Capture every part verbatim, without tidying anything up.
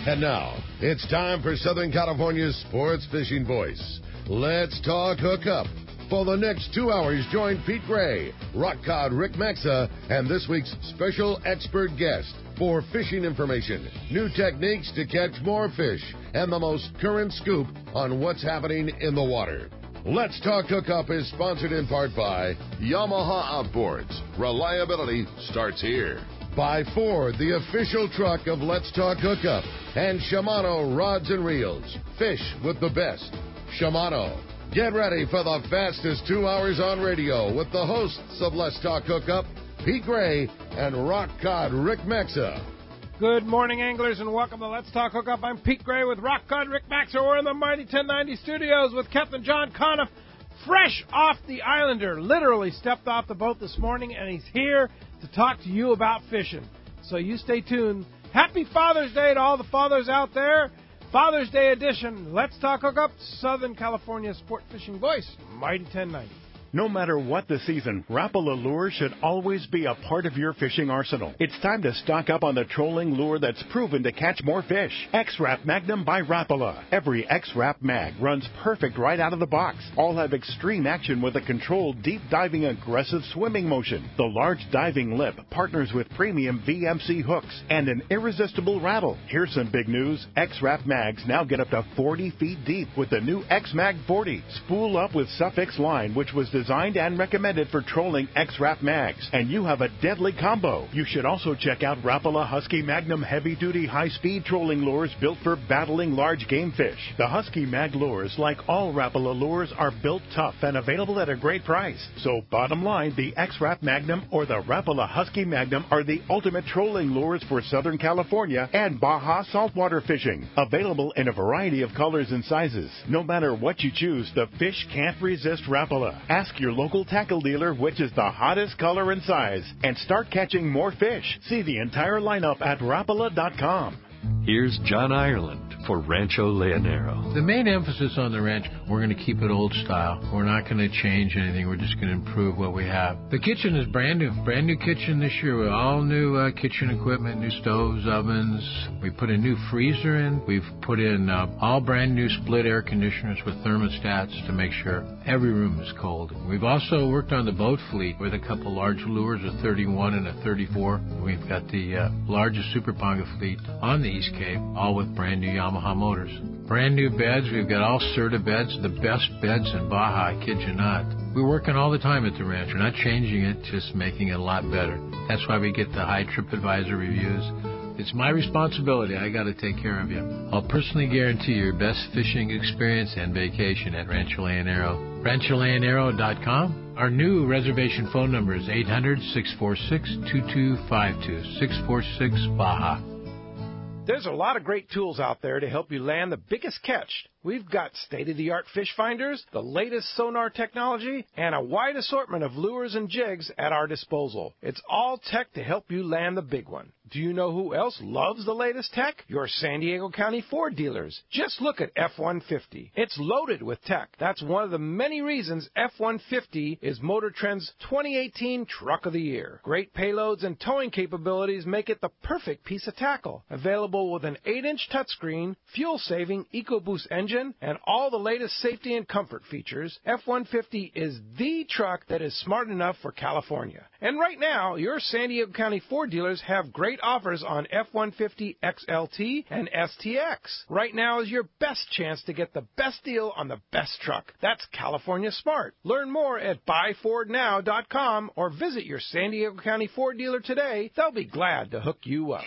And now, it's time for Southern California's sports fishing voice. Let's talk hookup. For the next two hours, join Pete Gray, rock cod Rick Maxa, and this week's special expert guest for fishing information, new techniques to catch more fish, and the most current scoop on what's happening in the water. Let's Talk Hookup is sponsored in part by Yamaha Outboards. Reliability starts here. By Ford, the official truck of Let's Talk Hookup. And Shimano Rods and Reels. Fish with the best. Shimano. Get ready for the fastest two hours on radio with the hosts of Let's Talk Hookup, Pete Gray and rock cod Rick Maxa. Good morning, anglers, and welcome to Let's Talk Hookup. I'm Pete Gray with rock cod Rick Maxa. We're in the Mighty ten ninety studios with Captain John Conniff, fresh off the Islander. Literally stepped off the boat this morning, and he's here to talk to you about fishing. So you stay tuned. Happy Father's Day to all the fathers out there. Father's Day edition. Let's Talk Hookup, Southern California sport fishing voice, Mighty ten ninety. No matter what the season, Rapala lures should always be a part of your fishing arsenal. It's time to stock up on the trolling lure that's proven to catch more fish. X-Rap Magnum by Rapala. Every X-Rap Mag runs perfect right out of the box. All have extreme action with a controlled, deep-diving, aggressive swimming motion. The large diving lip partners with premium V M C hooks and an irresistible rattle. Here's some big news. X-Rap Mags now get up to forty feet deep with the new X-Mag forty. Spool up with Suffix line, which was designed Designed and recommended for trolling X-Rap Mags, and you have a deadly combo. You should also check out Rapala Husky Magnum heavy-duty high-speed trolling lures built for battling large game fish. The Husky Mag lures, like all Rapala lures, are built tough and available at a great price. So bottom line, the X-Rap Magnum or the Rapala Husky Magnum are the ultimate trolling lures for Southern California and Baja saltwater fishing. Available in a variety of colors and sizes. No matter what you choose, the fish can't resist Rapala. Ask your local tackle dealer which is the hottest color and size, and start catching more fish. See the entire lineup at Rapala dot com. Here's John Ireland for Rancho Leonero. The main emphasis on the ranch, we're going to keep it old style. We're not going to change anything. We're just going to improve what we have. The kitchen is brand new. Brand new kitchen this year with all new uh, kitchen equipment, new stoves, ovens. We put a new freezer in. We've put in uh, all brand new split air conditioners with thermostats to make sure every room is cold. We've also worked on the boat fleet with a couple large lures, a thirty-one and a thirty-four. We've got the uh, largest Super Ponga fleet on the East Cape, all with brand new Yamaha motors. Brand new beds. We've got all Serta beds, the best beds in Baja, I kid you not. We're working all the time at the ranch. We're not changing it, just making it a lot better. That's why we get the high TripAdvisor reviews. It's my responsibility. I got to take care of you. I'll personally guarantee your best fishing experience and vacation at Rancho Leonero. Rancho Leonero dot com. Our new reservation phone number is eight hundred, six four six, two two five two, six four six Baja. There's a lot of great tools out there to help you land the biggest catch. We've got state-of-the-art fish finders, the latest sonar technology, and a wide assortment of lures and jigs at our disposal. It's all tech to help you land the big one. Do you know who else loves the latest tech? Your San Diego County Ford dealers. Just look at F one fifty. It's loaded with tech. That's one of the many reasons F one fifty is Motor Trend's twenty eighteen Truck of the Year. Great payloads and towing capabilities make it the perfect piece of tackle. Available with an eight inch touchscreen, fuel-saving EcoBoost engine, and all the latest safety and comfort features, F one fifty is the truck that is smart enough for California. And right now, your San Diego County Ford dealers have great offers on F one fifty X L T and S T X. Right now is your best chance to get the best deal on the best truck. That's California smart. Learn more at buy ford now dot com or visit your San Diego County Ford dealer today. They'll be glad to hook you up.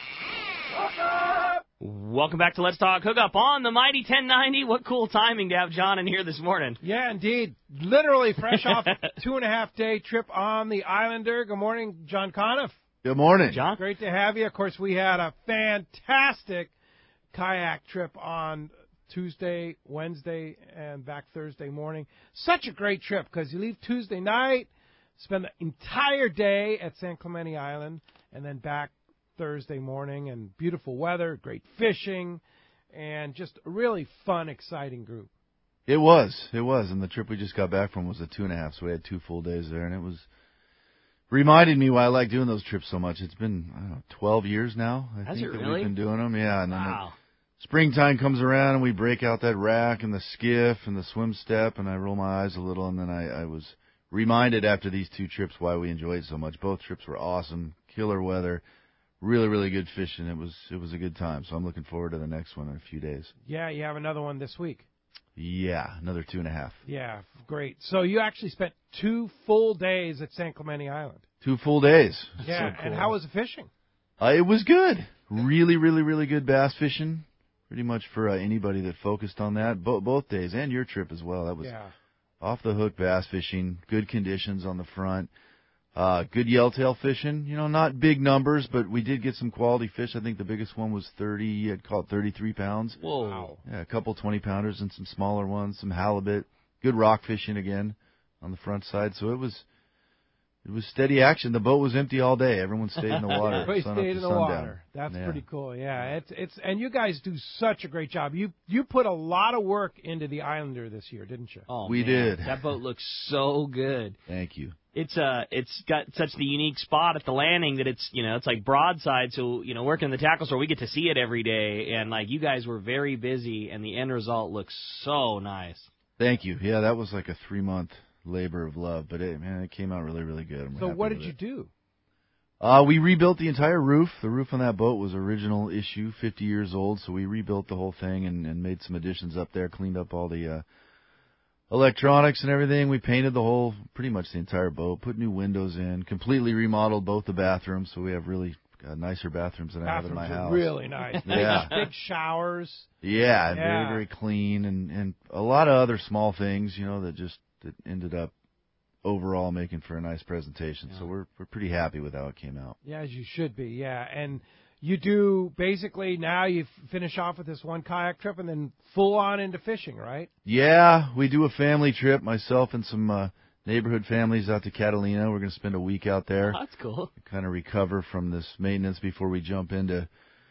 Welcome back to Let's Talk Hookup on the Mighty ten ninety. What cool timing to have John in here this morning. Yeah, indeed. Literally fresh off a two and a half day trip on the Islander. Good morning, John Conniff. Good morning. John. Great to have you. Of course, we had a fantastic kayak trip on Tuesday, Wednesday, and back Thursday morning. Such a great trip because you leave Tuesday night, spend the entire day at San Clemente Island, and then back Thursday morning, and beautiful weather, great fishing, and just a really fun, exciting group. It was. It was. And the trip we just got back from was a two and a half, so we had two full days there, and it was reminded me why I like doing those trips so much. It's been, I don't know, twelve years now, I Has think, it that really? we've been doing them. Yeah. And wow. springtime comes around and we break out that rack and the skiff and the swim step, and I roll my eyes a little, and then I, I was reminded after these two trips why we enjoyed so much. Both trips were awesome, killer weather, really, really good fishing. It was it was a good time, so I'm looking forward to the next one in a few days. Yeah, you have another one this week. Yeah, another two and a half. Yeah, great. So you actually spent two full days at San Clemente Island. Two full days. Yeah, so cool. And how was the fishing? Uh, it was good. Really, really, really good bass fishing. Pretty much for uh, anybody that focused on that. Bo- both days, and your trip as well. That was yeah. off-the-hook bass fishing, good conditions on the front. Uh, good yellowtail fishing, you know, not big numbers, but we did get some quality fish. I think the biggest one was thirty, I'd call it thirty-three pounds. Whoa. Wow. Yeah, a couple twenty-pounders and some smaller ones, some halibut. Good rock fishing again on the front side. So it was it was steady action. The boat was empty all day. Everyone stayed in the water. Everybody sun stayed up in to the sundown. water. That's yeah. pretty cool. Yeah, it's it's and you guys do such a great job. You you put a lot of work into the Islander this year, didn't you? Oh, we man. did. That boat looks so good. Thank you. It's uh, it's got such the unique spot at the landing that it's, you know, it's like broadside. So, you know, working in the tackle store, we get to see it every day. And, like, you guys were very busy, and the end result looks so nice. Thank you. Yeah, that was like a three-month labor of love. But, it, man, it came out really, really good. I'm so happy what with did you it. do? Uh, we rebuilt the entire roof. The roof on that boat was original issue, fifty years old. So we rebuilt the whole thing and, and made some additions up there, cleaned up all the uh, electronics and everything. We painted the whole, pretty much the entire boat, put new windows in, completely remodeled both the bathrooms, so we have really uh, nicer bathrooms than Bathrooms I have in my are house. really nice. Yeah. Big, big showers. Yeah, Yeah. very, very clean, and, and a lot of other small things, you know, that just that ended up overall making for a nice presentation. Yeah. So we're we're pretty happy with how it came out. Yeah, as you should be. Yeah, and you do basically now you f- finish off with this one kayak trip and then full on into fishing, right? Yeah, we do a family trip, myself and some uh, neighborhood families out to Catalina. We're going to spend a week out there. Oh, that's cool. Kind of recover from this maintenance before we jump into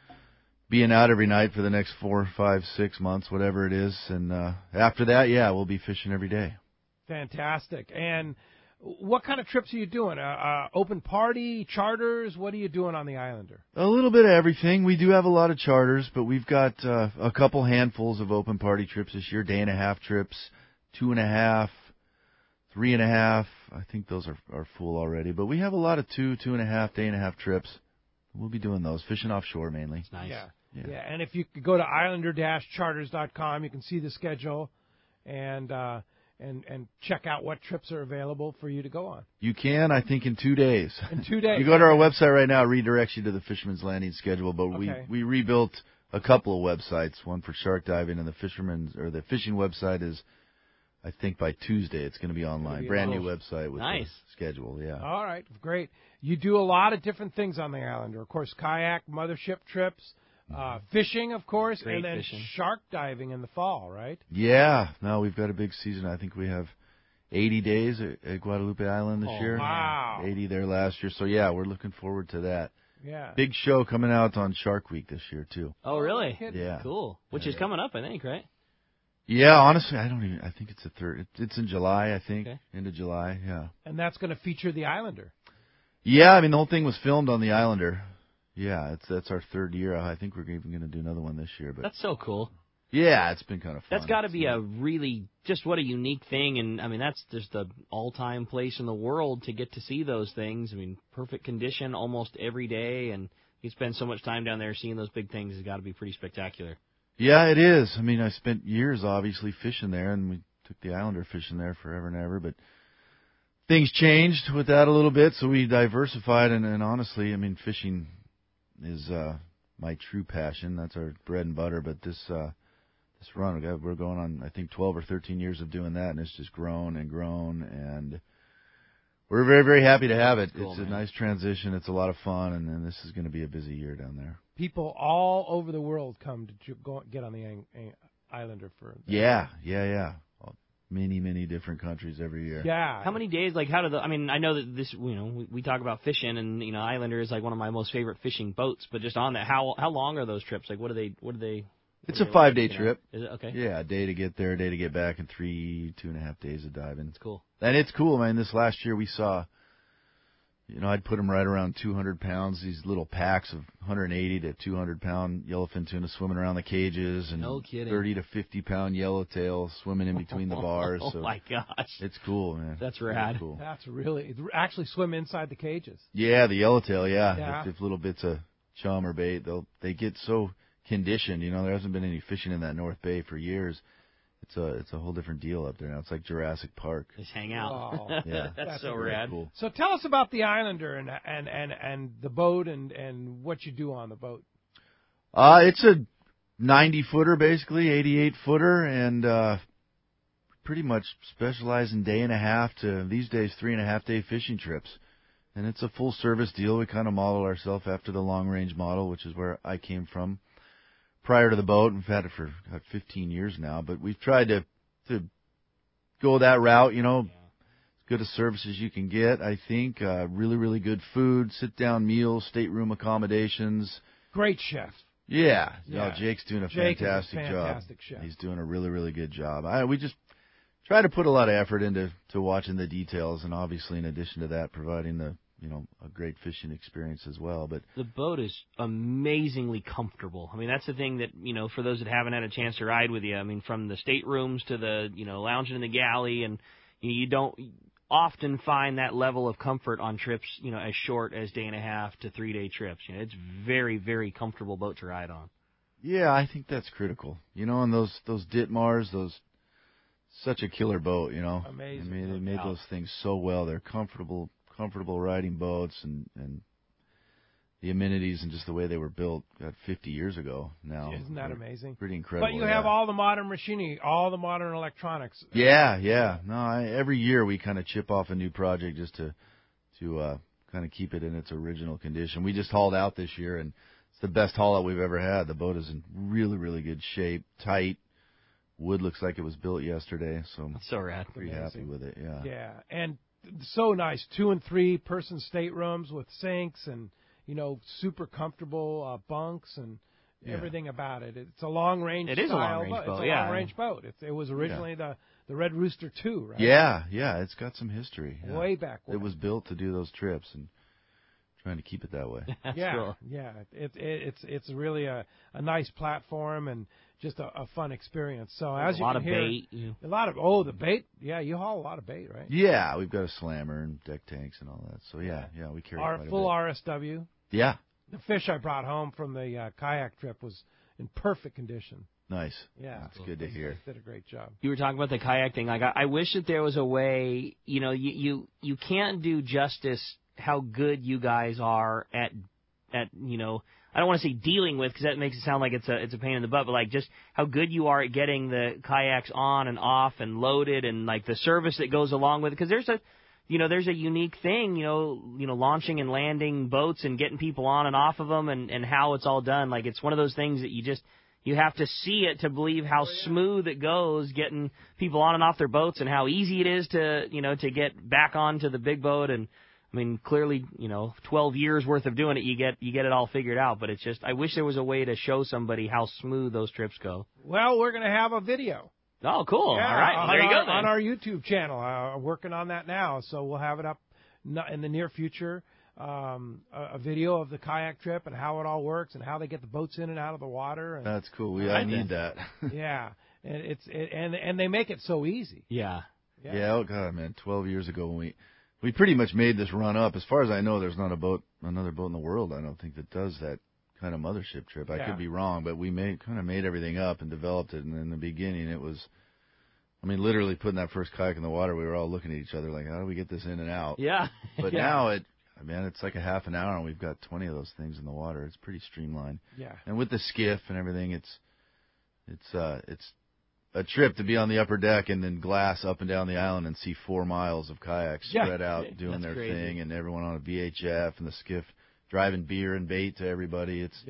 being out every night for the next four, five, six months, whatever it is. And uh, after that, yeah, we'll be fishing every day. Fantastic. And what kind of trips are you doing? Uh, uh, open party, charters? What are you doing on the Islander? A little bit of everything. We do have a lot of charters, but we've got uh, a couple handfuls of open party trips this year, day and a half trips, two and a half, three and a half. I think those are, are full already, but we have a lot of two, two and a half, day and a half trips. We'll be doing those, fishing offshore mainly. It's nice. Yeah. Yeah. yeah. And if you could go to islander dash charters dot com, you can see the schedule and uh, and and check out what trips are available for you to go on. You can, I think, in two days. In two days. You go to our website right now, it redirects you to the Fisherman's Landing schedule, but Okay. we, we rebuilt a couple of websites, one for shark diving, and the fisherman's or the fishing website is, I think, by Tuesday it's going to be online. be Brand new cool. website with Nice. the schedule, yeah. All right, great. You do a lot of different things on the Islander. Of course, kayak, mothership trips, uh, fishing, of course, Great and then fishing. shark diving in the fall, right? Yeah, no, we've got a big season. I think we have eighty days at, at Guadalupe Island this Oh, year. wow. eighty there last year. So, yeah, we're looking forward to that. Yeah. Big show coming out on Shark Week this year, too. Oh, really? Yeah. Cool. Which Yeah, is yeah. coming up, I think, right? Yeah, honestly, I don't even, I think it's the third, it, it's in July, I think, Okay. end of July, yeah. And that's going to feature the Islander. Yeah, I mean, the whole thing was filmed on the Islander. Yeah, it's that's our third year. I think we're even going to do another one this year. But That's so cool. yeah, it's been kind of fun. That's got to be So- a really, just what a unique thing. And, I mean, that's just the all-time place in the world to get to see those things. I mean, perfect condition almost every day. And you spend so much time down there seeing those big things. It's got to be pretty spectacular. Yeah, it is. I mean, I spent years, obviously, fishing there, and we took the Islander fishing there forever and ever. But things changed with that a little bit, so we diversified. And, and honestly, I mean, fishing is uh, my true passion. That's our bread and butter. But this uh, this run, we're going on, I think, twelve or thirteen years of doing that, and it's just grown and grown. And we're very, very happy to have it. Cool, it's a man. nice transition. It's a lot of fun, and, and this is going to be a busy year down there. People all over the world come to ju- go, get on the Ang- Ang- Islander for. Yeah, yeah, yeah. Many, many different countries every year. Yeah. How many days, like, how do the, I mean, I know that this, you know, we, we talk about fishing and, you know, Islander is like one of my most favorite fishing boats, but just on that, how how long are those trips? Like, what do they, what do they? what It's do a they five-day like, you know? trip. Is it? Okay. Yeah, a day to get there, a day to get back, and three, two and a half days of diving. It's cool. And it's cool, man. This last year we saw you know, I'd put them right around two hundred pounds, these little packs of one eighty to two hundred pound yellowfin tuna swimming around the cages, and no kidding. thirty to fifty pound yellowtail swimming in between the bars. Oh, so my gosh. It's cool, man. That's really rad. cool. That's really, actually swim inside the cages. Yeah, the yellowtail, yeah. yeah. If, if little bits of chum or bait, they'll they get so conditioned. You know, there hasn't been any fishing in that North Bay for years. It's a it's a whole different deal up there now. It's like Jurassic Park. Just hang out. Oh, yeah, that's, that's so really rad. Cool. So tell us about the Islander and and and and the boat and and what you do on the boat. Uh, it's a ninety footer basically, eighty-eight footer, and uh, pretty much specialize in day and a half to these days three and a half day fishing trips. And it's a full service deal. We kind of model ourselves after the long range model, which is where I came from prior to the boat. We've had it for about fifteen years now, but we've tried to to go that route, you know, as good a service as you can get, I think. Uh, really, really good food, sit-down meals, stateroom accommodations. Great chef. Yeah. Yeah. No, Jake's doing a Jake fantastic, is a fantastic job. Chef. He's doing a really, really good job. I, we just try to put a lot of effort into to watching the details, and obviously in addition to that, providing the you know, a great fishing experience as well. But the boat is amazingly comfortable. I mean, that's the thing that, you know, for those that haven't had a chance to ride with you, I mean, from the staterooms to the, you know, lounging in the galley, and you don't often find that level of comfort on trips, you know, as short as day and a half to three day trips. You know, it's very, very comfortable boat to ride on. Yeah, I think that's critical. You know, and those those Ditmars, those such a killer boat, you know. Amazing. I mean, they made Yeah. those things so well. They're comfortable comfortable riding boats, and, and the amenities and just the way they were built got fifty years ago now. Isn't that They're amazing? Pretty incredible. But you yeah. have all the modern machinery, all the modern electronics. Yeah, yeah. No, I, every year we kind of chip off a new project just to to uh, kind of keep it in its original condition. We just hauled out this year, and it's the best haul out we've ever had. The boat is in really, really good shape, tight. Wood looks like it was built yesterday, so That's so rad. pretty happy with it. Yeah. Yeah, and so nice, two and three person staterooms with sinks and, you know, super comfortable uh, bunks and Yeah. everything about it. It's a long range. It is a style long-range boat. boat, It's a yeah. long range boat. It, it was originally the the Red Rooster two, right? Yeah, yeah, it's got some history. Yeah. Way back when. It was built to do those trips, and trying to keep it that way. That's yeah, cool. yeah. It, it, it's it's really a, a nice platform and just a, a fun experience. So as a you lot can of hear, bait. You know. a lot of oh the bait. Yeah, you haul a lot of bait, right? Yeah, we've got a slammer and deck tanks and all that. So yeah, yeah, we carry Our quite a full bit. R S W. Yeah, The fish I brought home from the uh, kayak trip was in perfect condition. nice. Yeah, That's good to hear. Did a great job. You were talking about the kayak thing. Like, I, I wish that there was a way. You know, you you you can't do justice how good you guys are at at you know. I don't want to say dealing with, because that makes it sound like it's a it's a pain in the butt, but like just how good you are at getting the kayaks on and off and loaded, and like the service that goes along with it. Because there's a, you know, there's a unique thing, you know, you know, launching and landing boats and getting people on and off of them, and and how it's all done. Like, it's one of those things that you just you have to see it to believe how Oh, yeah. smooth it goes getting people on and off their boats, and how easy it is to you know to get back onto the big boat. And I mean, clearly, you know, twelve years worth of doing it, you get you get it all figured out. But it's just, I wish there was a way to show somebody how smooth those trips go. Well, we're going to have a video. Oh, cool. Yeah, all right. on Well, there you our, go, then. on our YouTube channel. Uh, working on that now, so we'll have it up n- in the near future. Um, a, a video of the kayak trip and how it all works and how they get the boats in and out of the water. And, That's cool. We All I right, need that. yeah, and it's it, and and they make it so easy. Yeah. Yeah. Oh God, man. Twelve years ago when we we pretty much made this run up. As far as I know, there's not a boat, another boat in the world, I don't think, that does that kind of mothership trip. I Yeah. could be wrong, but we made kind of made everything up and developed it. And in the beginning, it was, I mean, literally putting that first kayak in the water, we were all looking at each other like, how do we get this in and out? Yeah. But Yeah. now it, man, it's like a half an hour, and we've got twenty of those things in the water. It's pretty streamlined. Yeah. And with the skiff and everything, it's it's uh it's a trip to be on the upper deck and then glass up and down the island and see four miles of kayaks Yeah. spread out doing That's their crazy. thing, and everyone on a V H F and the skiff driving beer and bait to everybody. It's Yeah.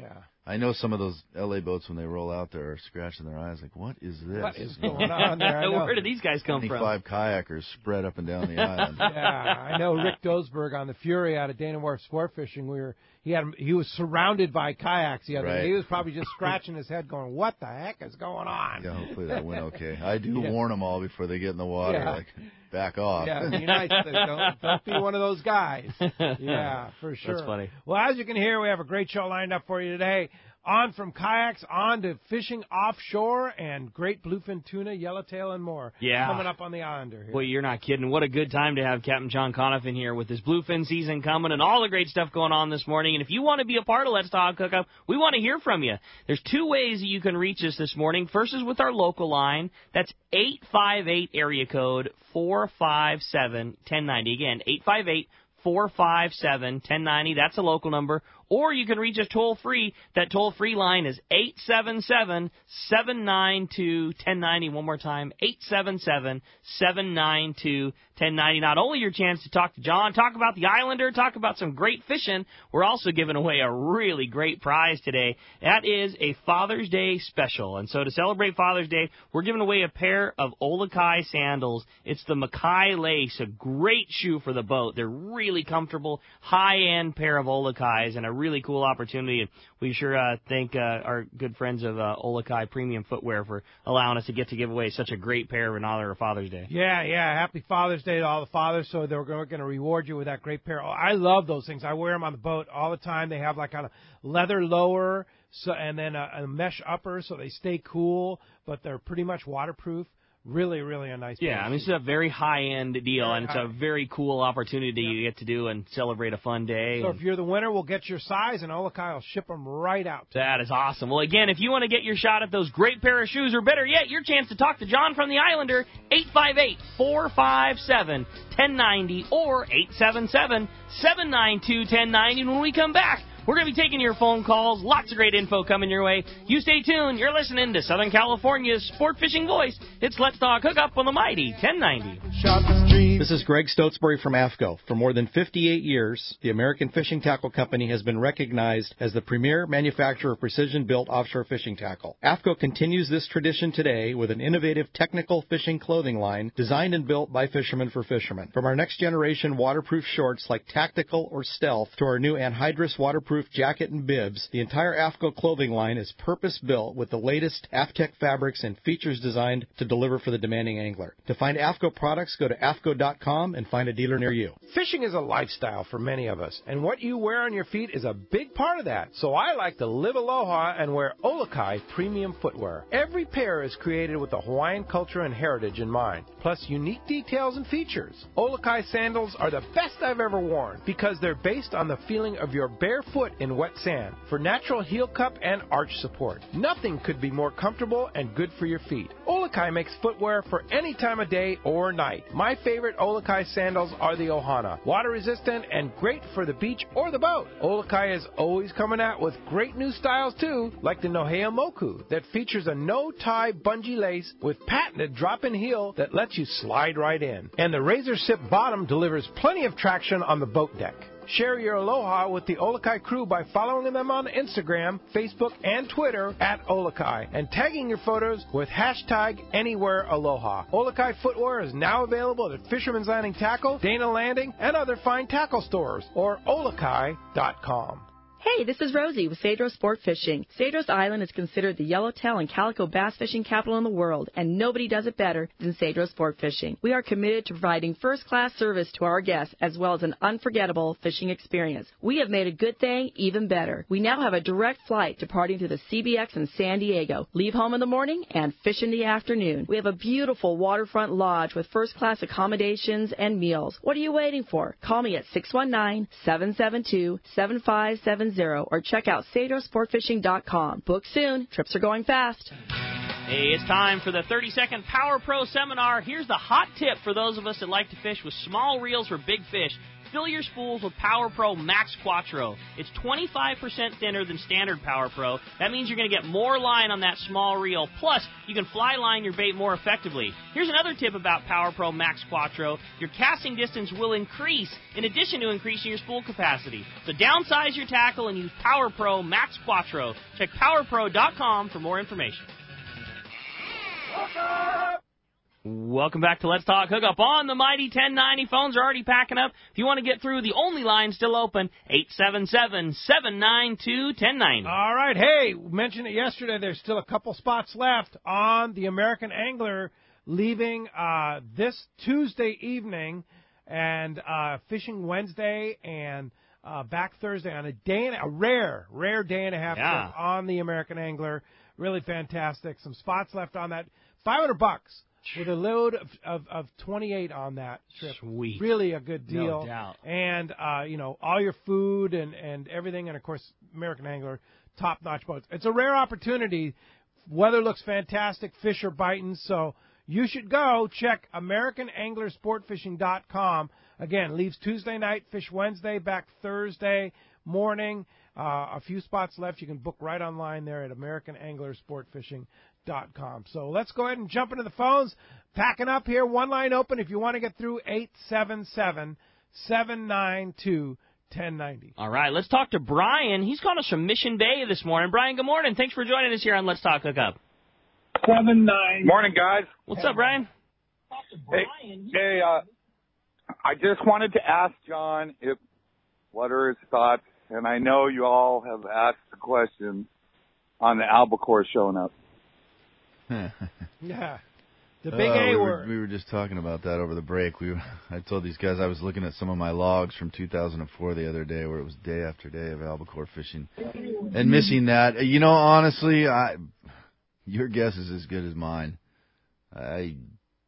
I know some of those L A boats when they roll out there are scratching their eyes like, what is this? What is going on there? I know. Where do these guys come from? twenty-five kayakers spread up and down the island. Yeah, I know Rick Dosberg on the Fury out of Dana Wharf Sport Fishing. We were he had he was surrounded by kayaks the other Right. day. He was probably just scratching his head, going, "What the heck is going on?" Yeah, hopefully that went okay. I do Yeah. warn them all before they get in the water, Yeah. like, back off. Yeah, be nice. Don't, don't be one of those guys. Yeah, for sure. That's funny. Well, as you can hear, we have a great show lined up for you today. On from kayaks, on to fishing offshore, and great bluefin tuna, yellowtail, and more. Yeah. Coming up on the Islander here. Well, you're not kidding. What a good time to have Captain John Conniff in here with his bluefin season coming and all the great stuff going on this morning. And if you want to be a part of Let's Talk Hookup, we want to hear from you. There's two ways that you can reach us this morning. First is with our local line. That's eight five eight area code four five seven, one zero nine zero. Again, eight five eight, four five seven, one zero nine zero. That's a local number. Or you can reach us toll-free. That toll-free line is eight seven seven, seven nine two, one zero nine zero. One more time, eight seven seven, seven nine two, one zero nine zero. Not only your chance to talk to John, talk about the Islander, talk about some great fishing, we're also giving away a really great prize today. That is a Father's Day special. And so to celebrate Father's Day, we're giving away a pair of Olukai sandals. It's the Mackay Lace, a great shoe for the boat. They're really comfortable, high-end pair of Olukais, and a really cool opportunity. And we sure uh, thank uh, our good friends of uh, Olukai Premium Footwear for allowing us to get to give away such a great pair in honor of Father's Day. Yeah, yeah. Happy Father's Day to all the fathers. So they're going to reward you with that great pair. Oh, I love those things. I wear them on the boat all the time. They have like kind of leather lower, so and then a, a mesh upper, so they stay cool, but they're pretty much waterproof. Really, really a nice. Yeah, I mean, it's a very high-end deal, Very and it's high. a very cool opportunity Yeah. you get to do and celebrate a fun day. So and if you're the winner, we'll get your size, and Olukai will ship them right out. that is awesome. Well, again, if you want to get your shot at those great pair of shoes, or better yet, your chance to talk to John from the Islander, eight five eight, four five seven, one zero nine zero or eight seven seven, seven nine two, one zero nine zero. When we come back, we're going to be taking your phone calls. Lots of great info coming your way. You stay tuned. You're listening to Southern California's sport fishing voice. It's Let's Talk Hookup on the mighty ten ninety. This is Greg Stotsbury from A F C O. For more than fifty-eight years, the American Fishing Tackle Company has been recognized as the premier manufacturer of precision-built offshore fishing tackle. A F C O continues this tradition today with an innovative technical fishing clothing line designed and built by fishermen for fishermen. From our next-generation waterproof shorts like Tactical or Stealth to our new anhydrous waterproof jacket and bibs, the entire A F C O clothing line is purpose-built with the latest AFTEC fabrics and features designed to deliver for the demanding angler. To find A F C O products, go to A F C O dot com and find a dealer near you. Fishing is a lifestyle for many of us, and what you wear on your feet is a big part of that. So I like to live aloha and wear Olukai premium footwear. Every pair is created with the Hawaiian culture and heritage in mind, plus unique details and features. Olukai sandals are the best I've ever worn because they're based on the feeling of your bare foot in wet sand for natural heel cup and arch support. Nothing could be more comfortable and good for your feet. Olukai makes footwear for any time of day or night. My favorite Olukai sandals are the Ohana, water resistant and great for the beach or the boat. Olukai is always coming out with great new styles too, like the Nohea Moku that features a no-tie bungee lace with patented drop-in heel that lets you slide right in. And the razor sip bottom delivers plenty of traction on the boat deck. Share your aloha with the Olukai crew by following them on Instagram, Facebook, and Twitter at Olukai, and tagging your photos with hashtag AnywhereAloha. Olukai footwear is now available at Fisherman's Landing Tackle, Dana Landing, and other fine tackle stores, or Olukai dot com. Hey, this is Rosie with Cedros Sport Fishing. Cedros Island is considered the yellowtail and calico bass fishing capital in the world, and nobody does it better than Cedros Sport Fishing. We are committed to providing first-class service to our guests as well as an unforgettable fishing experience. We have made a good thing even better. We now have a direct flight departing to the C B X in San Diego. Leave home in the morning and fish in the afternoon. We have a beautiful waterfront lodge with first-class accommodations and meals. What are you waiting for? Call me at six one nine, seven seven two, seven five seven zero or check out Cedros Sport Fishing dot com. Book soon. Trips are going fast. Hey, it's time for the thirty-second Power Pro Seminar. Here's the hot tip for those of us that like to fish with small reels for big fish. fill your spools with Power Pro Max Quattro. It's twenty-five percent thinner than standard Power Pro. That means you're going to get more line on that small reel. Plus, you can fly line your bait more effectively. Here's another tip about Power Pro Max Quattro. Your casting distance will increase in addition to increasing your spool capacity. So downsize your tackle and use Power Pro Max Quattro. Check power pro dot com for more information. Welcome back to Let's Talk Hookup on the mighty ten ninety. Phones are already packing up. If you want to get through, the only line still open, eight seven seven, seven nine two, one oh nine oh. All right. Hey, mentioned it yesterday. There's still a couple spots left on the American Angler leaving uh, this Tuesday evening and uh, fishing Wednesday and uh, back Thursday on a day and a rare, rare day and a half Yeah. trip on the American Angler. Really fantastic. Some spots left on that. five hundred bucks with a load of, of, of twenty-eight on that trip. Sweet. Really a good deal. No doubt. And, uh, you know, all your food and, and everything. And, of course, American Angler, top-notch boats. It's a rare opportunity. Weather looks fantastic. Fish are biting. So you should go check American Angler Sport Fishing dot com. Again, leaves Tuesday night, fish Wednesday, back Thursday morning. Uh, a few spots left. You can book right online there at American Angler Sport Fishing dot com. So let's go ahead and jump into the phones. Packing up here. One line open if you want to get through, eight seven seven, seven nine two, one oh nine oh. All right, let's talk to Brian. He's calling us from Mission Bay this morning. Brian, good morning. Thanks for joining us here on Let's Talk Hookup. Seven nine. Morning, guys. What's up, Brian? Hey, hey uh, I just wanted to ask John if what are his thoughts, and I know you all have asked the question on the albacore showing up. Yeah. The big uh, A we word. Were, we were just talking about that over the break. We, I told these guys I was looking at some of my logs from two thousand four the other day, where it was day after day of albacore fishing, and missing that. You know, honestly, I, your guess is as good as mine. I,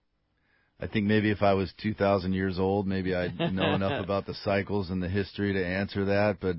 I think maybe if I was two thousand years old, maybe I'd know enough about the cycles and the history to answer that. But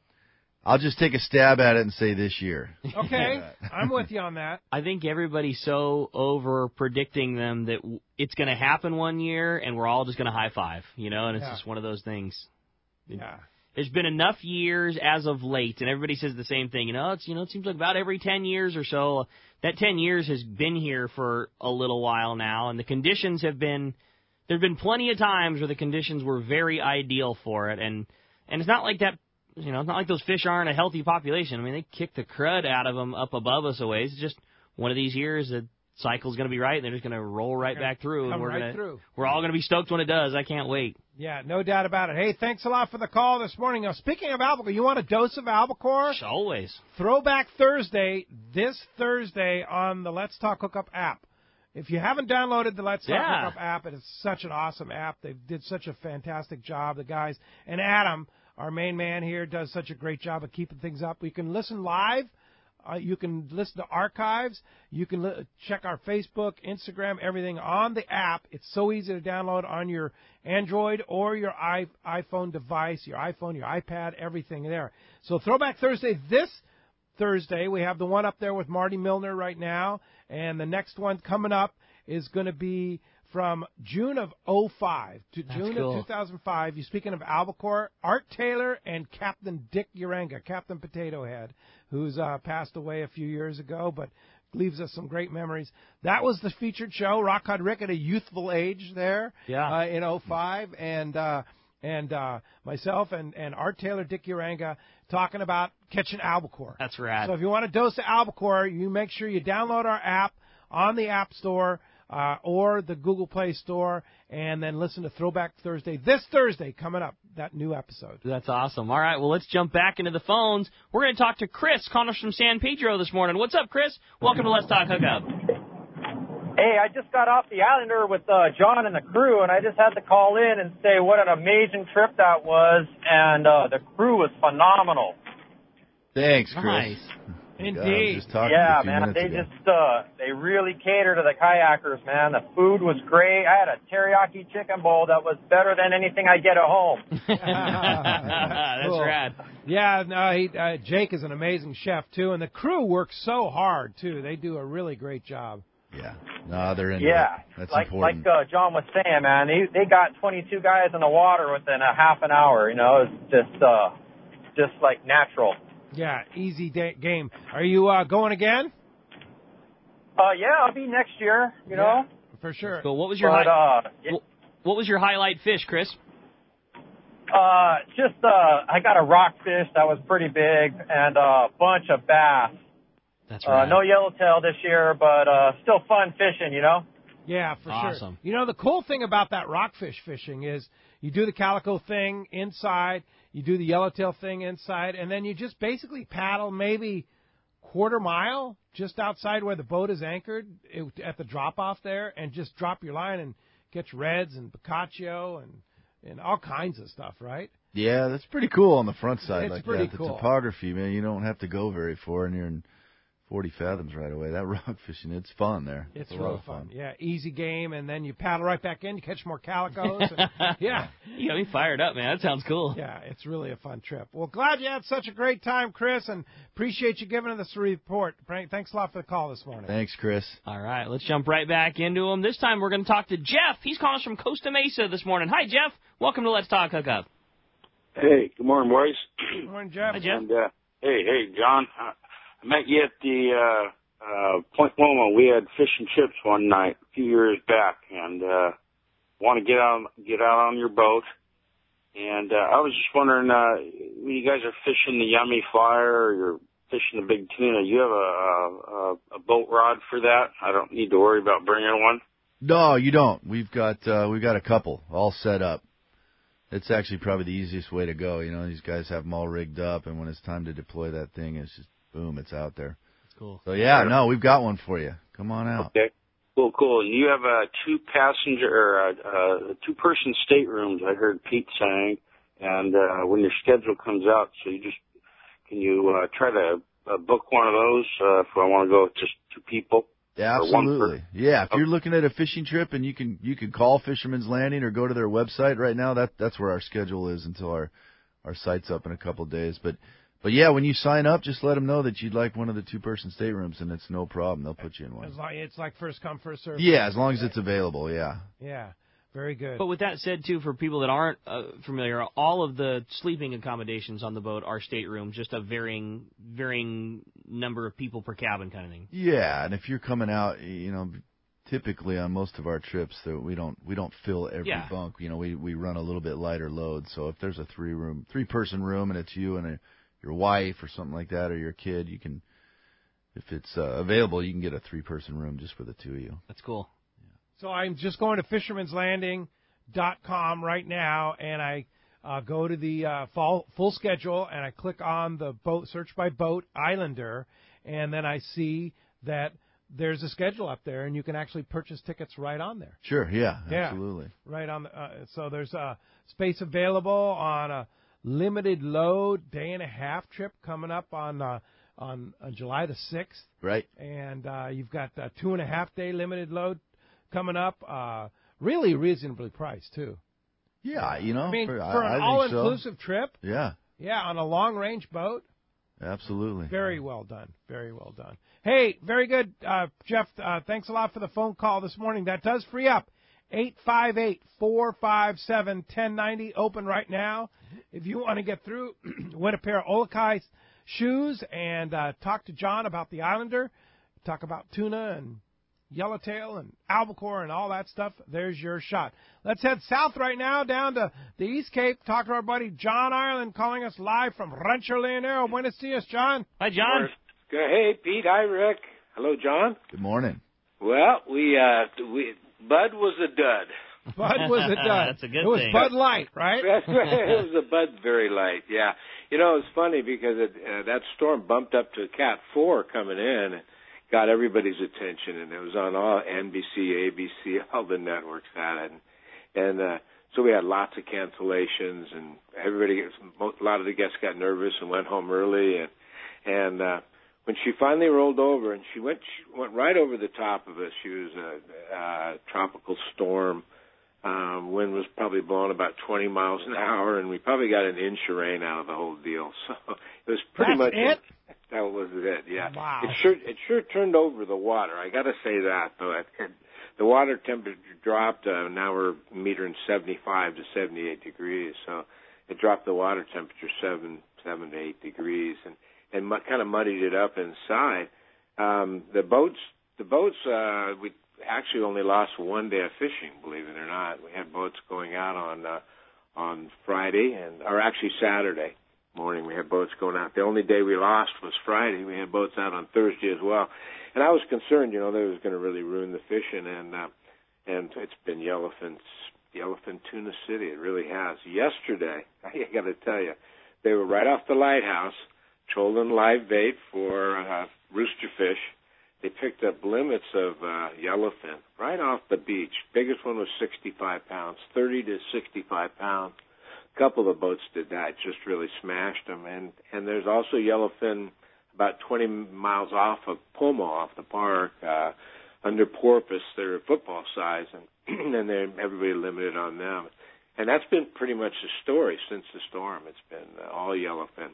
I'll just take a stab at it and say this year. Okay, I'm with you on that. I think everybody's so over predicting them that w- it's going to happen one year, and we're all just going to high five, you know. And it's Yeah. just one of those things. Yeah. There's been enough years as of late, and everybody says the same thing. You know, it's you know, it seems like about every ten years or so. That ten years has been here for a little while now, and the conditions have been. There've been plenty of times where the conditions were very ideal for it, and and it's not like that. You know, it's not like those fish aren't a healthy population. I mean, they kick the crud out of them up above us a ways. It's just one of these years the cycle's going to be right, and they're just going to roll right back through, and come we're right going to through. we're all going to be stoked when it does. I can't wait. Yeah, no doubt about it. Hey, thanks a lot for the call this morning. Now, speaking of albacore, you want a dose of albacore? Always. Throwback Thursday, this Thursday on the Let's Talk Hookup app. If you haven't downloaded the Let's Talk Yeah. Hookup app, it is such an awesome app. They did such a fantastic job, the guys. And Adam, our main man here, does such a great job of keeping things up. You can listen live. Uh, you can listen to archives. You can li- check our Facebook, Instagram, everything on the app. It's so easy to download on your Android or your I- iPhone device, your iPhone, your iPad, everything there. So Throwback Thursday, this Thursday, we have the one up there with Marty Milner right now, and the next one coming up is going to be from June of oh five to That's June cool. of two thousand five. You speaking of albacore, Art Taylor and Captain Dick Uranga, Captain Potato Head, who's uh, passed away a few years ago, but leaves us some great memories. That was the featured show. Rock Cod Rick at a youthful age there Yeah. uh, in oh five, and uh, and uh, myself and, and Art Taylor, Dick Uranga, talking about catching albacore. That's rad. So if you want a dose of albacore, you make sure you download our app on the App Store uh, or the Google Play Store, and then listen to Throwback Thursday this Thursday coming up, that new episode. That's awesome. All right, well, let's jump back into the phones. We're going to talk to Chris, calling us from San Pedro this morning. What's up, Chris? Welcome to Let's Talk Hookup. Hey, I just got off the Islander with uh, John and the crew, and I just had to call in and say what an amazing trip that was, and uh, the crew was phenomenal. Thanks, Chris. Nice. God, Indeed. I was just talking Yeah, a few man, minutes they ago. just, uh, they really cater to the kayakers, man. The food was great. I had a teriyaki chicken bowl that was better than anything I get at home. That's Cool. rad. Yeah, no, he, uh, Jake is an amazing chef, too, and the crew works so hard, too. They do a really great job. Yeah. No, they're into Yeah, it. That's like important. like uh, John was saying, man, they they got twenty-two guys in the water within a half an hour. You know, it's just uh, just like natural. Yeah, easy day, game. Are you uh, going again? Uh, yeah, I'll be next year. You know, yeah, for sure. Cool. What was your but, hi- uh, it, what was your highlight fish, Chris? Uh, just uh, I got a rockfish that was pretty big and a bunch of bass. That's Uh, right. no yellowtail this year, but uh, still fun fishing, you know? Yeah, for Awesome. sure. You know, the cool thing about that rockfish fishing is you do the calico thing inside, you do the yellowtail thing inside, and then you just basically paddle maybe quarter mile just outside where the boat is anchored it, at the drop-off there and just drop your line and catch reds and bocaccio and, and all kinds of stuff, right? Yeah, that's pretty cool on the front side It's like pretty that. cool. The topography, man, you don't have to go very far, and you're in forty fathoms right away. That rock fishing, it's fun there. It's, a really lot of fun. fun. Yeah, easy game, and then you paddle right back in, you catch more calicos. And, yeah. You got me fired up, man. That sounds cool. Yeah, it's really a fun trip. Well, glad you had such a great time, Chris, and appreciate you giving us a report. Frank, thanks a lot for the call this morning. Thanks, Chris. All right, let's jump right back into him. This time we're going to talk to Jeff. He's calling us from Costa Mesa this morning. Hi, Jeff. Welcome to Let's Talk Hookup. Hey, good morning, boys. Good morning, Jeff. Hi, Jeff. And, uh, hey, hey, John. Uh, I met you at the uh, uh, Point Loma. We had fish and chips one night a few years back, and uh, want to get out get out on your boat. And uh, I was just wondering, uh, when you guys are fishing the Yummy Flyer or you're fishing the big tuna, you have a, a, a boat rod for that? I don't need to worry about bringing one. No, you don't. We've got uh, we've got a couple all set up. It's actually probably the easiest way to go. You know, these guys have them all rigged up, and when it's time to deploy that thing, it's just boom, it's out there. That's cool. So yeah, no, we've got one for you. Come on out. Okay. Cool, cool. And you have uh, two passenger or uh, uh, two person staterooms. I heard Pete saying, and uh, when your schedule comes out, so you just can you uh, try to uh, book one of those uh, if I want to go with just two people. Yeah, absolutely. Yeah, if you're looking at a fishing trip and you can you can call Fisherman's Landing or go to their website right now. That that's where our schedule is until our our site's up in a couple of days. But but yeah, when you sign up, just let them know that you'd like one of the two person staterooms, and it's no problem. They'll put you in one. As long, it's like first come, first serve. Yeah, as long as it's available. Yeah. Yeah, very good. But with that said, too, for people that aren't uh, familiar, all of the sleeping accommodations on the boat are staterooms, just a varying varying number of people per cabin kind of thing. Yeah, and if you're coming out, you know, typically on most of our trips, that we don't we don't fill every Yeah. bunk. You know, we we run a little bit lighter load. So if there's a three room, three person room, and it's you and a, your wife or something like that, or your kid, you can, if it's uh, available, you can get a three person room just for the two of you. That's cool. So I'm just going to fisherman's landing dot com right now, and I uh, go to the uh, fall, full schedule, and I click on the boat search by boat Islander, and then I see that there's a schedule up there, and you can actually purchase tickets right on there. Sure, yeah, Yeah. absolutely. Right on the, uh, so there's a space available on a limited load day and a half trip coming up on uh, on, on July the sixth. Right. And uh, you've got a two and a half day limited load coming up, uh, really reasonably priced too. Yeah, you know, I mean, for, for I, an I all-inclusive think so. trip, Yeah, yeah, on a long-range boat, absolutely. very well done, very well done. Hey, very good, uh, Jeff. Uh, thanks a lot for the phone call this morning. That does free up eight five eight, four five seven, one zero nine zero, open right now. If you want to get through, win a pair of Olakai shoes and uh, talk to John about the Islander, talk about tuna and yellowtail and albacore and all that stuff, there's your shot. Let's head south right now down to the East Cape, talk to our buddy John Ireland calling us live from Rancho Leonero. Buenos dias, John. Hi, John. Good. Hey, Pete. Hi, Rick. Hello, John. Good morning. Well, we, uh, we, Bud was a dud. Bud was a dud. That's a good It was thing. Bud Light, right? That's right. It was a Bud very light, yeah. You know, it's funny because it, uh, that storm bumped up to Cat four coming in and got everybody's attention, and it was on all N B C, A B C, all the networks had it. And, and uh, so we had lots of cancellations, and everybody, a lot of the guests got nervous and went home early. And, and uh, when she finally rolled over, and she went, she went right over the top of us. She was a, a tropical storm. Um, wind was probably blowing about twenty miles an hour, and we probably got an inch of rain out of the whole deal. So it was pretty That's much it? That was it. Yeah. Wow. It sure it sure turned over the water. I got to say that though. It, it, the water temperature dropped. Uh, now we're metering seventy-five to seventy-eight degrees. So it dropped the water temperature seven seven to eight degrees, and and mu- kind of muddied it up inside. Um, the boats the boats uh, we actually only lost one day of fishing. Believe it or not, we had boats going out on uh, on Friday and or actually Saturday morning. We had boats going out. The only day we lost was Friday. We had boats out on Thursday as well. And I was concerned, you know, that it was going to really ruin the fishing. And uh, and it's been yellowfin, yellowfin tuna city. It really has. Yesterday, I got to tell you, they were right off the lighthouse, trolling live bait for uh, rooster fish. They picked up limits of uh, yellowfin right off the beach. Biggest one was sixty-five pounds, thirty to sixty-five pounds. A couple of boats did that, just really smashed them. And and there's also yellowfin about twenty miles off of Pomo, off the park, uh, under porpoise. They're football size, and and they everybody limited on them. And that's been pretty much the story since the storm. It's been uh, all yellowfin,